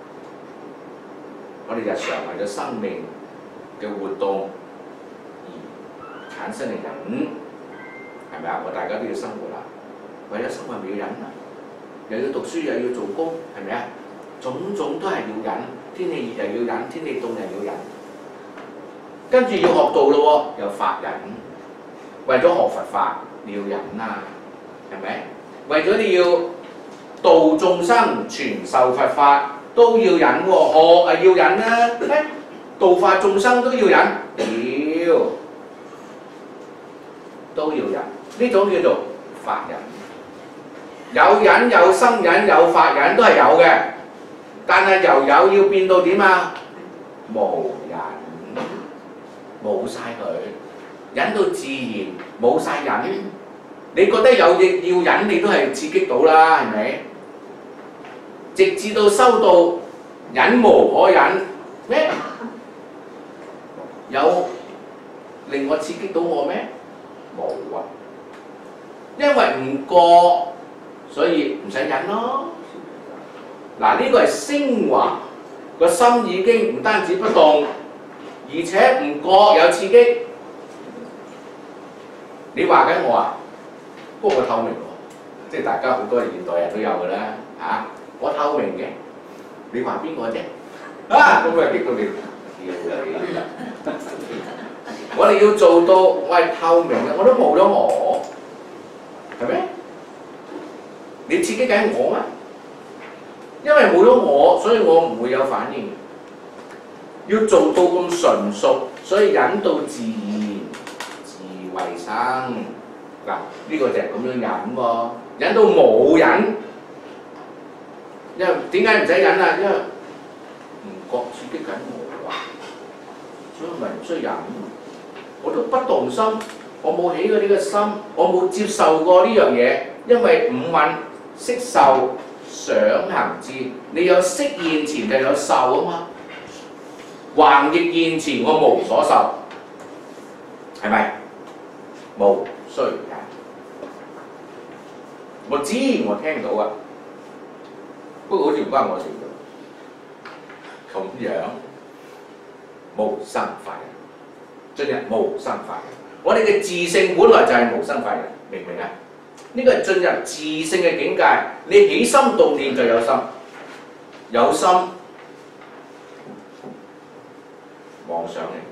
我哋日常為咗生命嘅活動而產生嘅忍，係咪啊？我大家都要生活啦，為咗生活咪要忍啊！又要讀書又要做工，係咪啊？種種都係要忍，天氣熱又要忍，天氣凍又要忍，跟住要學道咯喎，有法忍。為咗學佛法，你要忍啊，係咪？為咗你要度眾生傳授佛法都要忍喎、哦，學啊要忍啦、啊，度化眾生都要忍，要都要忍，呢種叫做法忍。有忍有生忍有法忍都係有嘅，但係由有要變到點啊？無忍，冇晒佢，忍到自然冇晒忍。你覺得有嘢要忍，你都係刺激到啦，係咪？直至到收到忍無可忍咩？有令我刺激到我咩？冇啊！因為唔過所以唔使忍咯。嗱，呢個係升華，個心已經唔單止不動，而且唔覺有刺激。你話緊我啊？不過我透明喎，即係大家好多現代人都有㗎啦嚇。我透明嘅，你話邊個啫？啊，咁咪激到你叫你啦！我哋要做到我係透明嘅，我都冇咗我，係咪？你刺激緊我咩？因為冇咗我，所以我唔會有反應。要做到咁純熟，所以忍到自然，自為生。嗱，呢個就係咁樣忍喎，忍到冇忍。因為點解唔使忍啊？因為唔覺刺激緊我啊，所以咪唔需要忍。我都不動心，我冇起過呢個心，我冇接受過呢樣嘢，因為五蘊色受想行識，你有識現前就有受啊嘛。橫逆現前我無所受，係咪？無須忍。我知我聽到啊，不過好似唔關我事㗎。咁樣無生法忍。進入無生法忍，我哋嘅自性本來就係無生法忍，明唔明啊？呢個係進入自性嘅境界，你起心動念就有心，有心妄想嚟，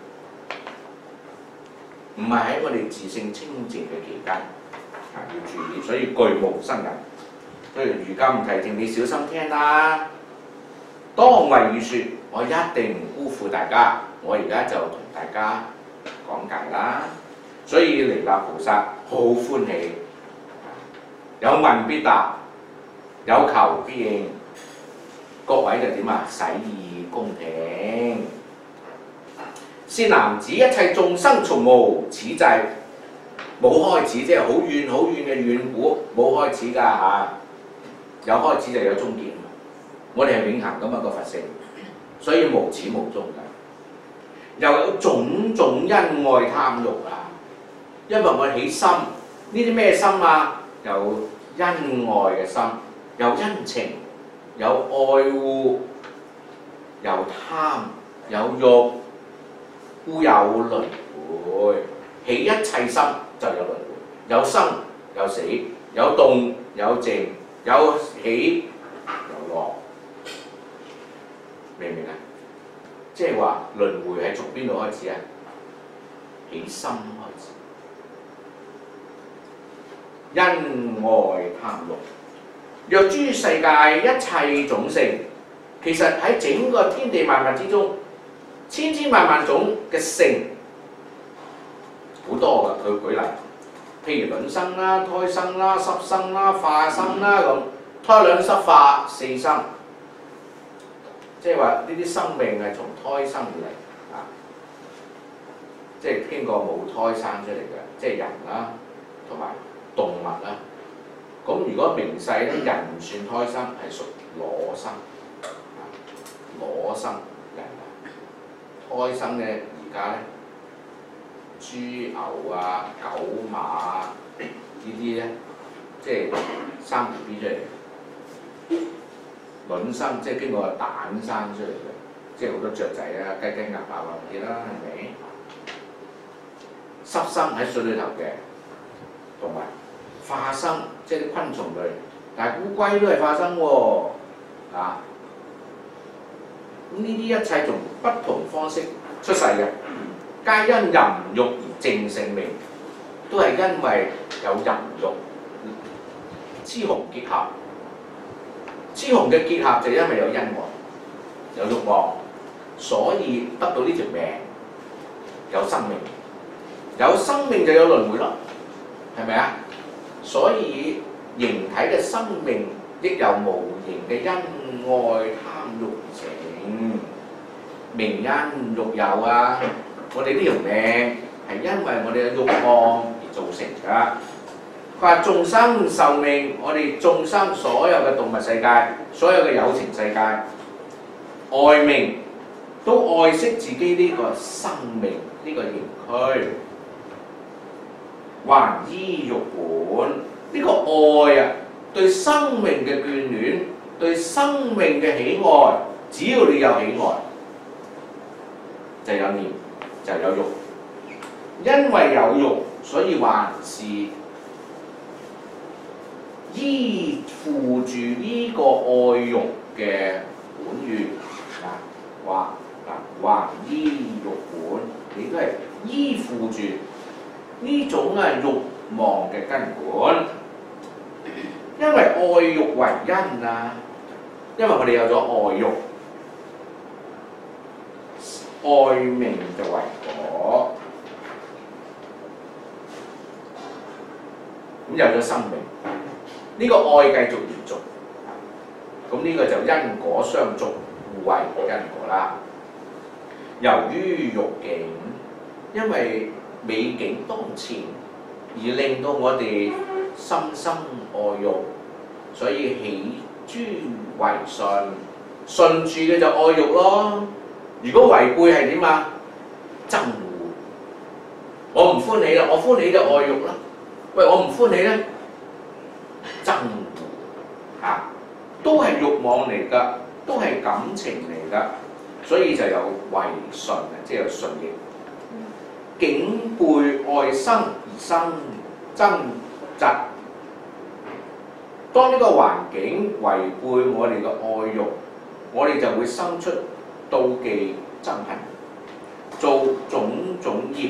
唔係喺我哋自性清淨嘅期間，啊要注意，所以具無生忍。所以儒家唔提醒你小心聽啦。當為語説，我一定唔辜負大家，我而家就同大家講解啦，所以彌勒菩薩好歡喜，有問必答，有求必應，各位就點啊？洗耳恭聽。善男子，一切眾生從無始際，冇開始，即係好遠好遠嘅遠古，冇開始㗎嚇，有開始就有終結。我哋係永恆㗎嘛個佛性，所以無始無終㗎。又有種種恩愛貪欲啊！因為我起心，呢啲咩心啊？有恩愛嘅心，有恩情，有愛護，有貪，有欲，故有輪迴。起一切心就有輪迴，有生有死，有動有靜，有喜有樂，明唔明啊？即係話輪迴係從邊度開始啊？起心開始，恩愛貪欲。若諸世界一切種性，其實喺整個天地萬物之中，千千萬萬種嘅性好多㗎。佢舉例，譬如卵生啦、胎生啦、濕生啦、化生啦咁，胎卵濕化四生。即係話呢啲生命係從胎生而嚟啊！即係經過母胎生出嚟嘅，即係人啦，同埋動物啦。咁如果明世咧，人唔算胎生，係屬裸生，啊，裸生人啊。胎生咧，而家咧，豬牛啊、狗馬啊呢啲咧，即係生 B B 出嚟。卵生即係經過蛋生出嚟嘅，即係好多雀仔啊、雞雞鴨鴨啊嗰啲啦，係咪？濕生喺水裏頭嘅，同埋化生，即係啲昆蟲類，但係烏龜都係化生喎，啊！咁呢啲一切從不同方式出世嘅，皆因淫欲而正性命，都係因為有淫欲、雌雄結合。雌雄嘅結合就因為有恩愛、有慾望，所以得到呢條命，有生命，有生命就有輪迴咯，係咪啊？所以形體嘅生命亦由無形嘅恩愛貪欲而成，名因欲有啊！我哋呢條命係因為我哋嘅慾望而造成㗎。佢話眾生壽命，我哋眾生所有嘅動物世界，所有嘅有情世界，愛命都愛惜自己呢個生命，呢、這個形軀，還依欲本。呢、這個愛啊， 對生命嘅眷戀，對生命嘅喜愛，只要你有喜愛，就有念，就有欲。因為有欲，所以還是依附住呢個愛欲嘅本源啊，話嗱還依欲本，你都係依附住呢種啊慾望嘅根本。因為愛欲為因啊，因為我哋有咗愛欲，愛命就為果。咁有咗生命，呢、這個愛繼續延續，咁呢個就因果相續，互為因果啦。由於欲境，因為美景當前，而令到我哋心生愛欲，所以起諸違順，順住嘅就愛欲咯。如果違背係點啊？憎惡。我唔歡喜啦，我歡喜就愛欲啦。喂，我唔歡喜咧，憎惡嚇，都係慾望嚟㗎，都係感情嚟㗎，所以就有違順啊，即係有順逆。境背愛生而生憎嫉。當呢個環境違背我哋嘅愛欲，我哋就會生出妒忌、憎恨，做種種業。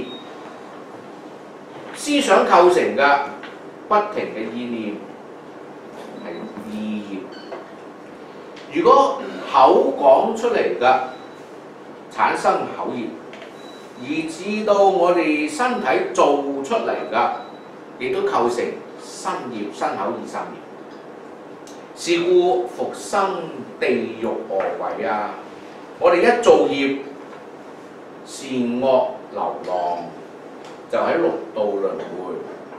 思想構成嘅不停嘅意念係意業。如果口講出嚟嘅產生口業，以至到我哋身體做出嚟嘅，亦都構成身業、身口意三業。是故復生地獄餓鬼啊！我哋一造業，善惡流浪，就喺六道輪迴，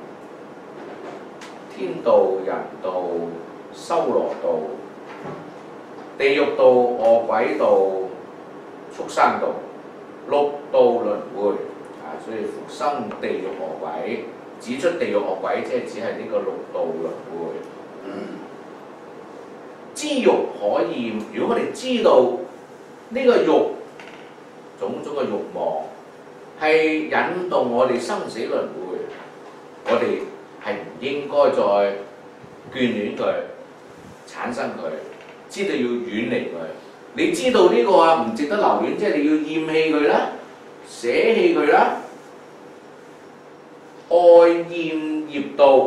天道、人道、修羅道、地獄道、餓鬼道、畜生道，六道輪迴啊！所以復生地獄餓鬼，指出地獄餓鬼，即係只係呢個六道輪迴。嗯知欲可厭，如果我哋知道呢個欲種種嘅慾望係引動我哋生死輪迴，我哋係唔應該再眷戀佢、產生佢，知道要遠離佢。你知道呢個啊唔值得留戀，即係你要厭棄佢啦，捨棄佢啦。愛厭業道，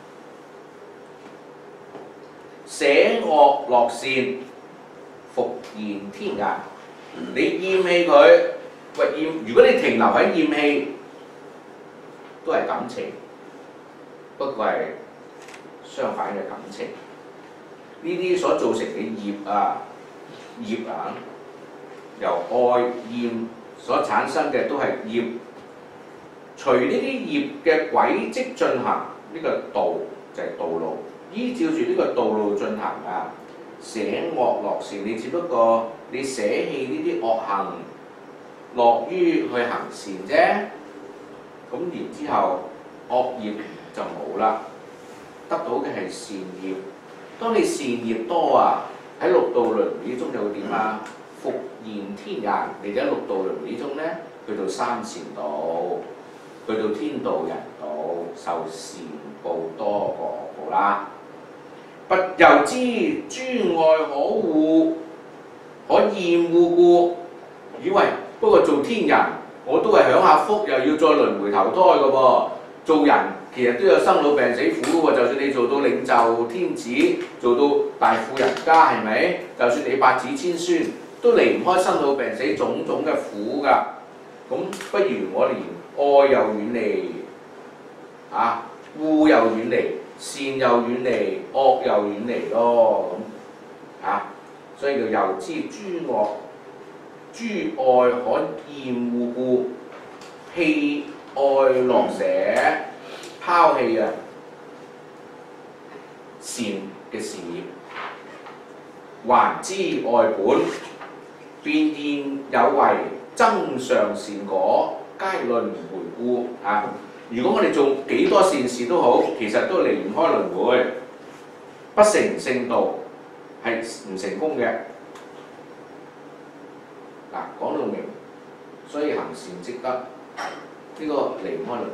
捨惡樂善，復現天涯。你厭棄佢，喂厭，如果你停留喺厭棄，都係感情，不過係相反嘅感情。呢啲所造成嘅業啊，業啊，由愛厭所產生嘅都係業。隨呢啲業嘅軌跡進行，呢、這個道就係道路。依照住呢個道路進行啊，捨惡樂善，你只不過你捨棄呢啲惡行，樂於去行善啫。咁然之後惡業就冇啦，得到嘅係善業。當你善業多啊，喺六道輪迴中就會點啊？復現天涯。你喺六道輪迴中咧，去到三善道，去到天道人道，受善報多過惡報啦。不又知諸愛可惡，可厭惡故，以為不過做天人我都係享下福，又要再輪迴投胎嘅噃。做人其實都有生老病死苦嘅喎，就算你做到領袖天子，做到大富人家，係咪？就算你百子千孫，都離唔開生老病死種種嘅苦㗎。咁不如我連愛又遠離，啊，惡又遠離，善又遠離，惡又遠離咯。咁啊，所以就又知諸惡諸愛可厭惡故，棄愛樂捨，拋棄啊善嘅善業，還知愛本，便現有為增上善果，皆輪迴故啊！如果我哋做幾多善事都好，其實都離唔開輪迴。 不成聖道係唔成功嘅。嗱，講到明，所以行善積德呢、這個離唔開輪迴。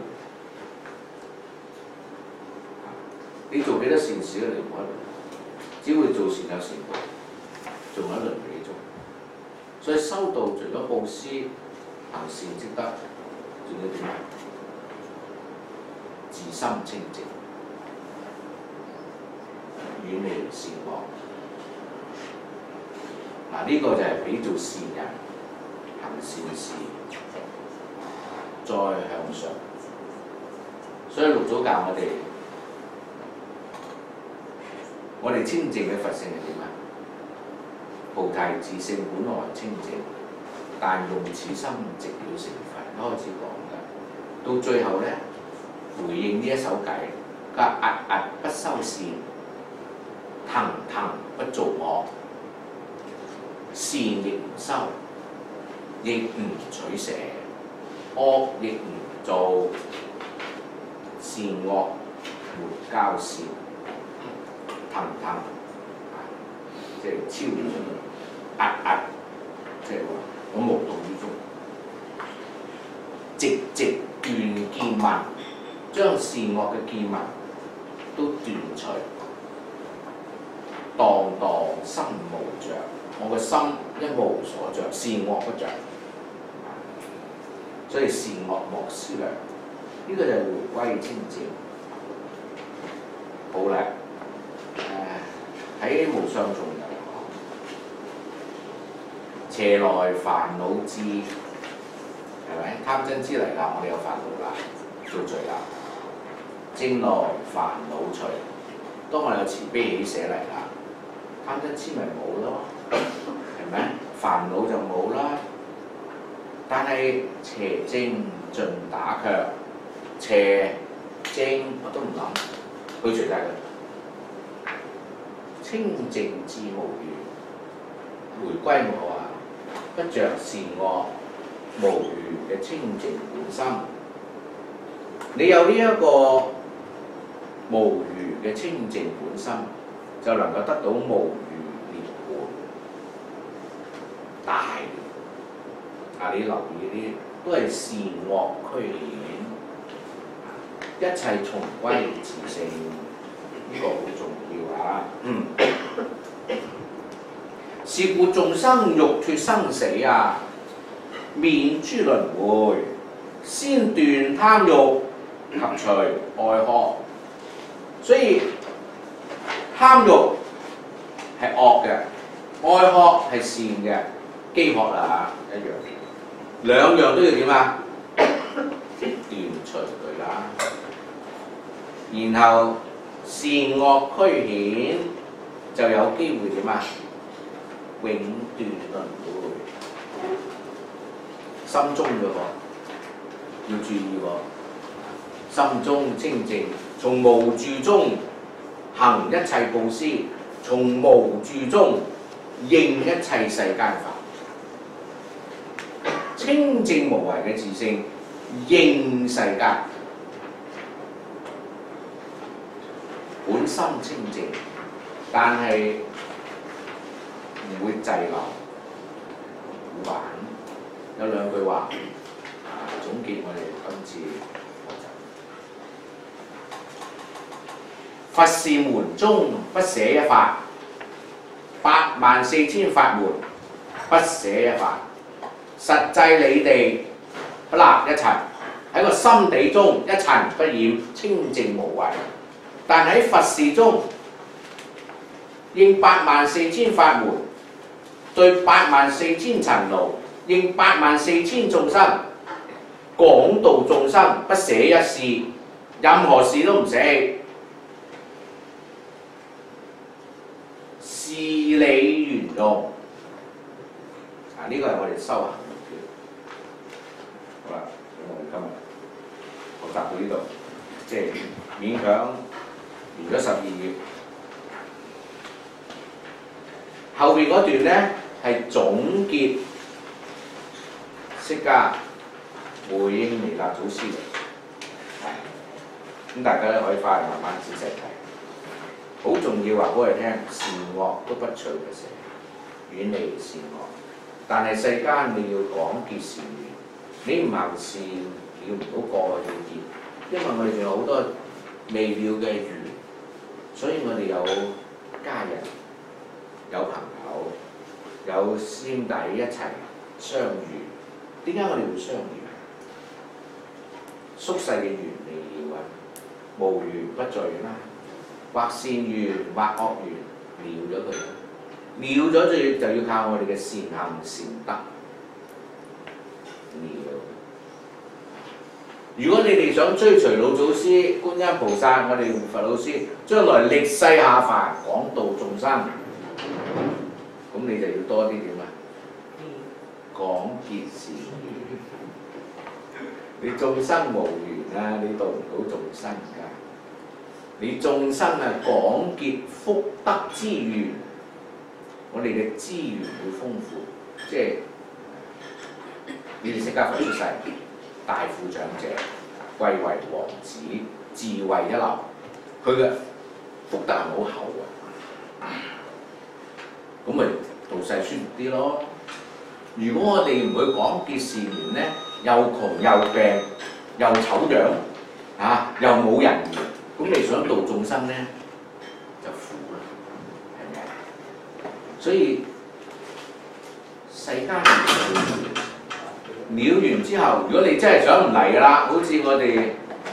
你做幾多善事都離唔開輪迴，只會做善有善報，仲喺輪迴中。所以修道除咗佈施、行善積德，仲要點啊？自心清淨，遠離善惡。嗱，呢個就係俾做善人行善事，再向上。所以六祖教我哋，我哋清淨嘅佛性係點啊？菩提自性本來清淨，但用此心直了成佛。一開始講嘅，到最後咧，回應呢一首偈，佢話屹屹不修善，騰騰不造惡，善亦唔修，亦唔取捨，惡亦唔做，善惡沒交涉，騰騰即係超越咗佢。屹屹，即係話我無動於衷，直直斷見聞，將善惡嘅見聞都斷除，蕩蕩心無着，我個心一無所着，善惡不着，所以善惡莫思量，呢、這個就係回歸清淨。好啦，誒喺無相仲有。邪來煩惱至，係咪？貪嗔痴嚟啦，我哋有煩惱啦，做罪啦。正來煩惱除，當我哋有慈悲喜捨嚟啦，貪嗔痴咪冇咯，係咪？煩惱就冇啦。但係邪正盡打卻，邪正我都唔諗，去除晒佢，清淨至無餘，回歸我啊！不着善惡無餘嘅清淨本心，你有呢一個無餘嘅清淨本心，就能夠得到無餘涅槃大涅。啊！你留意呢啲都係善惡俱顯，一切重歸自性，呢、這個好重要啊！嗯。是故眾生欲脫生死啊，免諸輪迴，先斷貪欲及除愛渴。所以貪欲係惡嘅，愛渴係善嘅，飢渴啦嚇一樣，兩樣都要點啊？斷除佢啦，然後善惡俱顯，就有機會點啊？永斷輪迴，心中嘅喎，要注意喎，心中清淨，從無住中行一切布施，從無住中應一切世間法，清淨無為嘅自性應世間，本心清淨，但係唔會滯留玩。有兩句話啊，總結我哋今次學習。佛是門中不捨一法，八萬四千法門不捨一法。實際理地不立一塵，喺個心地中一塵不染，清淨無為。但喺佛事中應八萬四千法門，對八萬四千塵勞，應八萬四千眾生，廣度眾生，不捨一事，任何事都唔捨棄。事理圓融，啊！呢個係我哋修行嘅目標。好啦，咁我哋今日學習到呢度，即係勉強完咗十二頁。後邊嗰段咧係總結釋迦回應彌勒祖師嘅，係咁大家咧可以翻去慢慢仔細睇。 好重要話俾我哋聽，善惡都不取嘅捨，遠離善惡。但係世間你要廣結善緣，你唔行善，了唔到過去嘅結，因為我哋仲有好多未了嘅緣，所以我哋有家人、有朋友、有師弟一齊相遇。點解我哋會相遇？宿世嘅緣未了啊，無緣不在啦。或善緣，或惡緣，了咗佢，了咗就就要靠我哋嘅善行善德了。如果你哋想追隨老祖師、觀音菩薩、我哋佛老師，將來歷世下凡廣度眾生，咁你就要多啲點啊？廣結善緣。你眾生無緣啊，你度唔到眾生㗎。你眾生啊，廣結福德之緣，我哋嘅資源會豐富，即係你哋釋迦佛出世，大富長者，貴為王子，智慧一流，佢嘅福德係好厚啊，咁咪度世舒服啲咯。如果我哋唔去廣結善緣咧，又窮又病又醜樣啊，又冇人緣。咁你想度眾生咧，就苦啦，係咪？所以世間了完之後，如果你真係想唔嚟㗎啦，好似我哋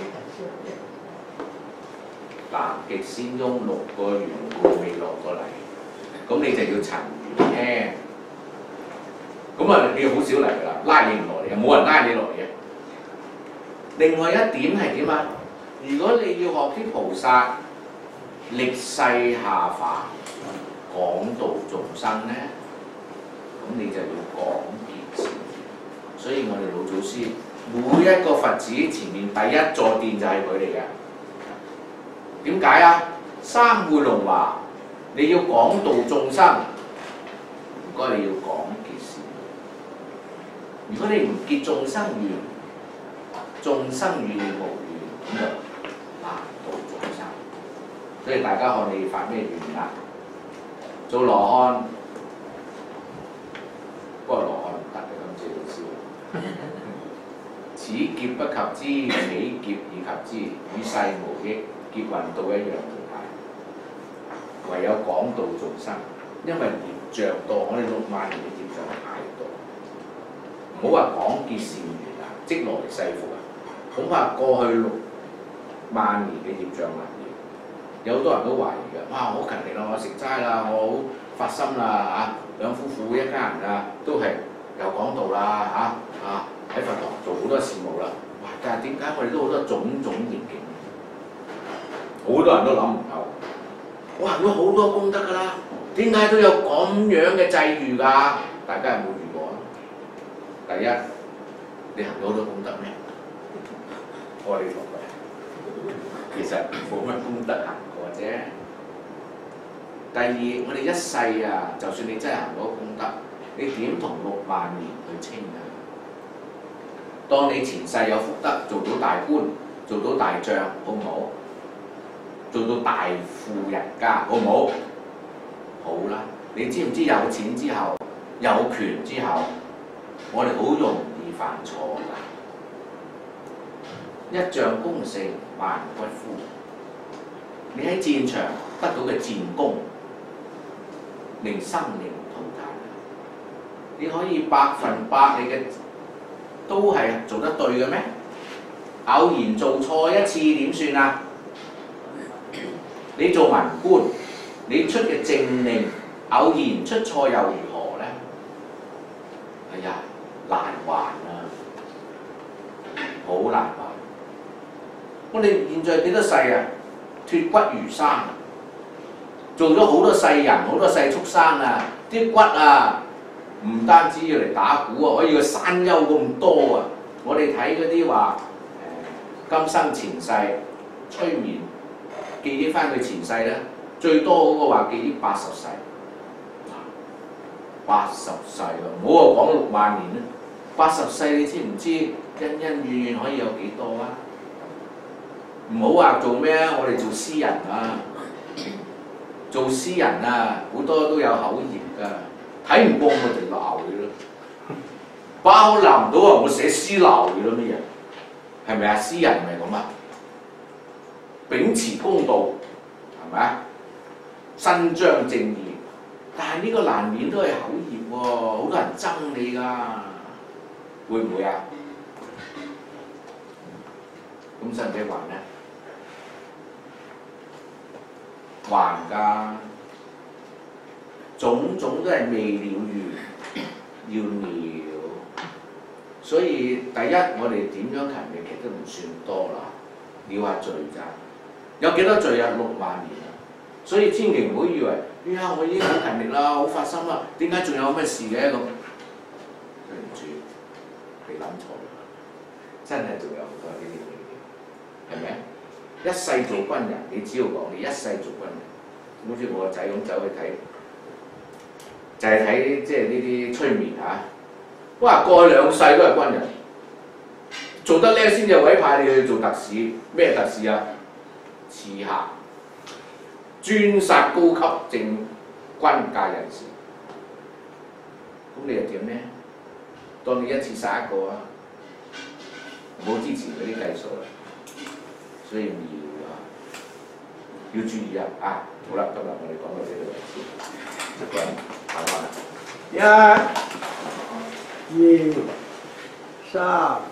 南極仙翁六個緣故未落過嚟，咁你就要塵緣聽。咁啊，你好少嚟㗎啦，拉你唔落嚟嘅，冇人拉你落嚟嘅。另外一點係點啊？如果你要學啲菩薩歷世下凡廣度眾生咧，咁你就要廣結善緣。所以我哋老祖師每一個佛寺前面第一座殿就係佢嚟嘅。點解啊？三會龍華，你要廣度眾生，唔該你要廣結善緣。如果你唔結眾生緣，眾生與你無緣，咁就難度眾生。所以大家看你發咩願啦？做羅漢，不過羅漢唔得嘅，今次老師。此劫不及之，彼劫已及之，與世無益，劫運到一樣無解。唯有廣度眾生，因為業障多，我哋六萬年嘅業障太多。唔好話廣結善緣啊，積來世福啊，恐怕過去六萬年嘅業障難料。有好多人都懷疑嘅，哇！我好勤力啦，我食齋啦，我好發心啦嚇，兩夫婦一家人啊，都係又講道啦嚇啊，喺佛堂做好多事務啦。哇！但係點解我哋都好多種種逆境？好多人都諗唔透。哇！如果好多功德㗎啦，點解都有咁樣嘅際遇㗎？大家有冇遇過啊？第一，你行咗好多功德咩？我哋同佢其實冇乜功德行過啫。第二，我哋一世啊，就算你真係行咗功德，你點同六萬年去稱啊？當你前世有福德，做到大官，做到大將，好唔好？做到大富人家，好唔好？好啦，你知唔知有錢之後，有權之後，我哋好容易犯錯㗎。一將功成萬骨枯。你喺戰場得到嘅戰功，令生靈塗炭。你可以百分百你嘅都係做得對嘅咩？偶然做錯一次點算啊？你做文官，你出嘅政令偶然出錯又如何呢？哎呀，難還啊，好難還。我哋現在幾多世啊？脫骨如山，做咗好多世人，好多世畜生啊！啲骨啊，唔單止要嚟打鼓啊，可以個山丘咁多啊！我哋睇嗰啲話誒今生前世催眠記憶翻佢前世咧，最多嗰個話記憶八十世，八十世啊！唔好話講六萬年啦，八十世你知唔知恩恩怨怨可以有幾多啊？唔好話做咩啊！我哋做詩人啊， 做詩人啊，好多都有口業㗎，睇唔過我就鬧佢咯。把口鬧唔到啊，我寫詩鬧佢咯乜嘢？係咪啊？詩人咪咁啊？秉持公道係咪啊？伸張正義，但係呢個難免都係口業喎，好多人憎你㗎，會唔會啊？咁使唔使還咧？還㗎，種種都係未了緣，要了。所以第一，我哋點樣勤力其實都唔算多啦，了下罪咋？有幾多罪啊？六萬年啊！所以千祈唔好以為，哎呀，我已經好勤力啦，好發心啦，點解仲有咩事嘅咁？對唔住，你諗錯啦，真係仲有好多呢啲嘢，係咪？一世做軍人，你只要講你一世做軍人，好似我個仔咁走去睇，就係睇即係呢啲催眠嚇。哇！過去兩世都係軍人，做得叻先至委派你去做特使，咩特使啊？刺客，專殺高級正軍界人士。咁你又點呢？當你一次殺一個啊！唔好支持嗰啲計數啦。所以要啊，要注意啊！啊，好啦，今日我哋講到呢度為止，一個人打翻啦。 一、二、三。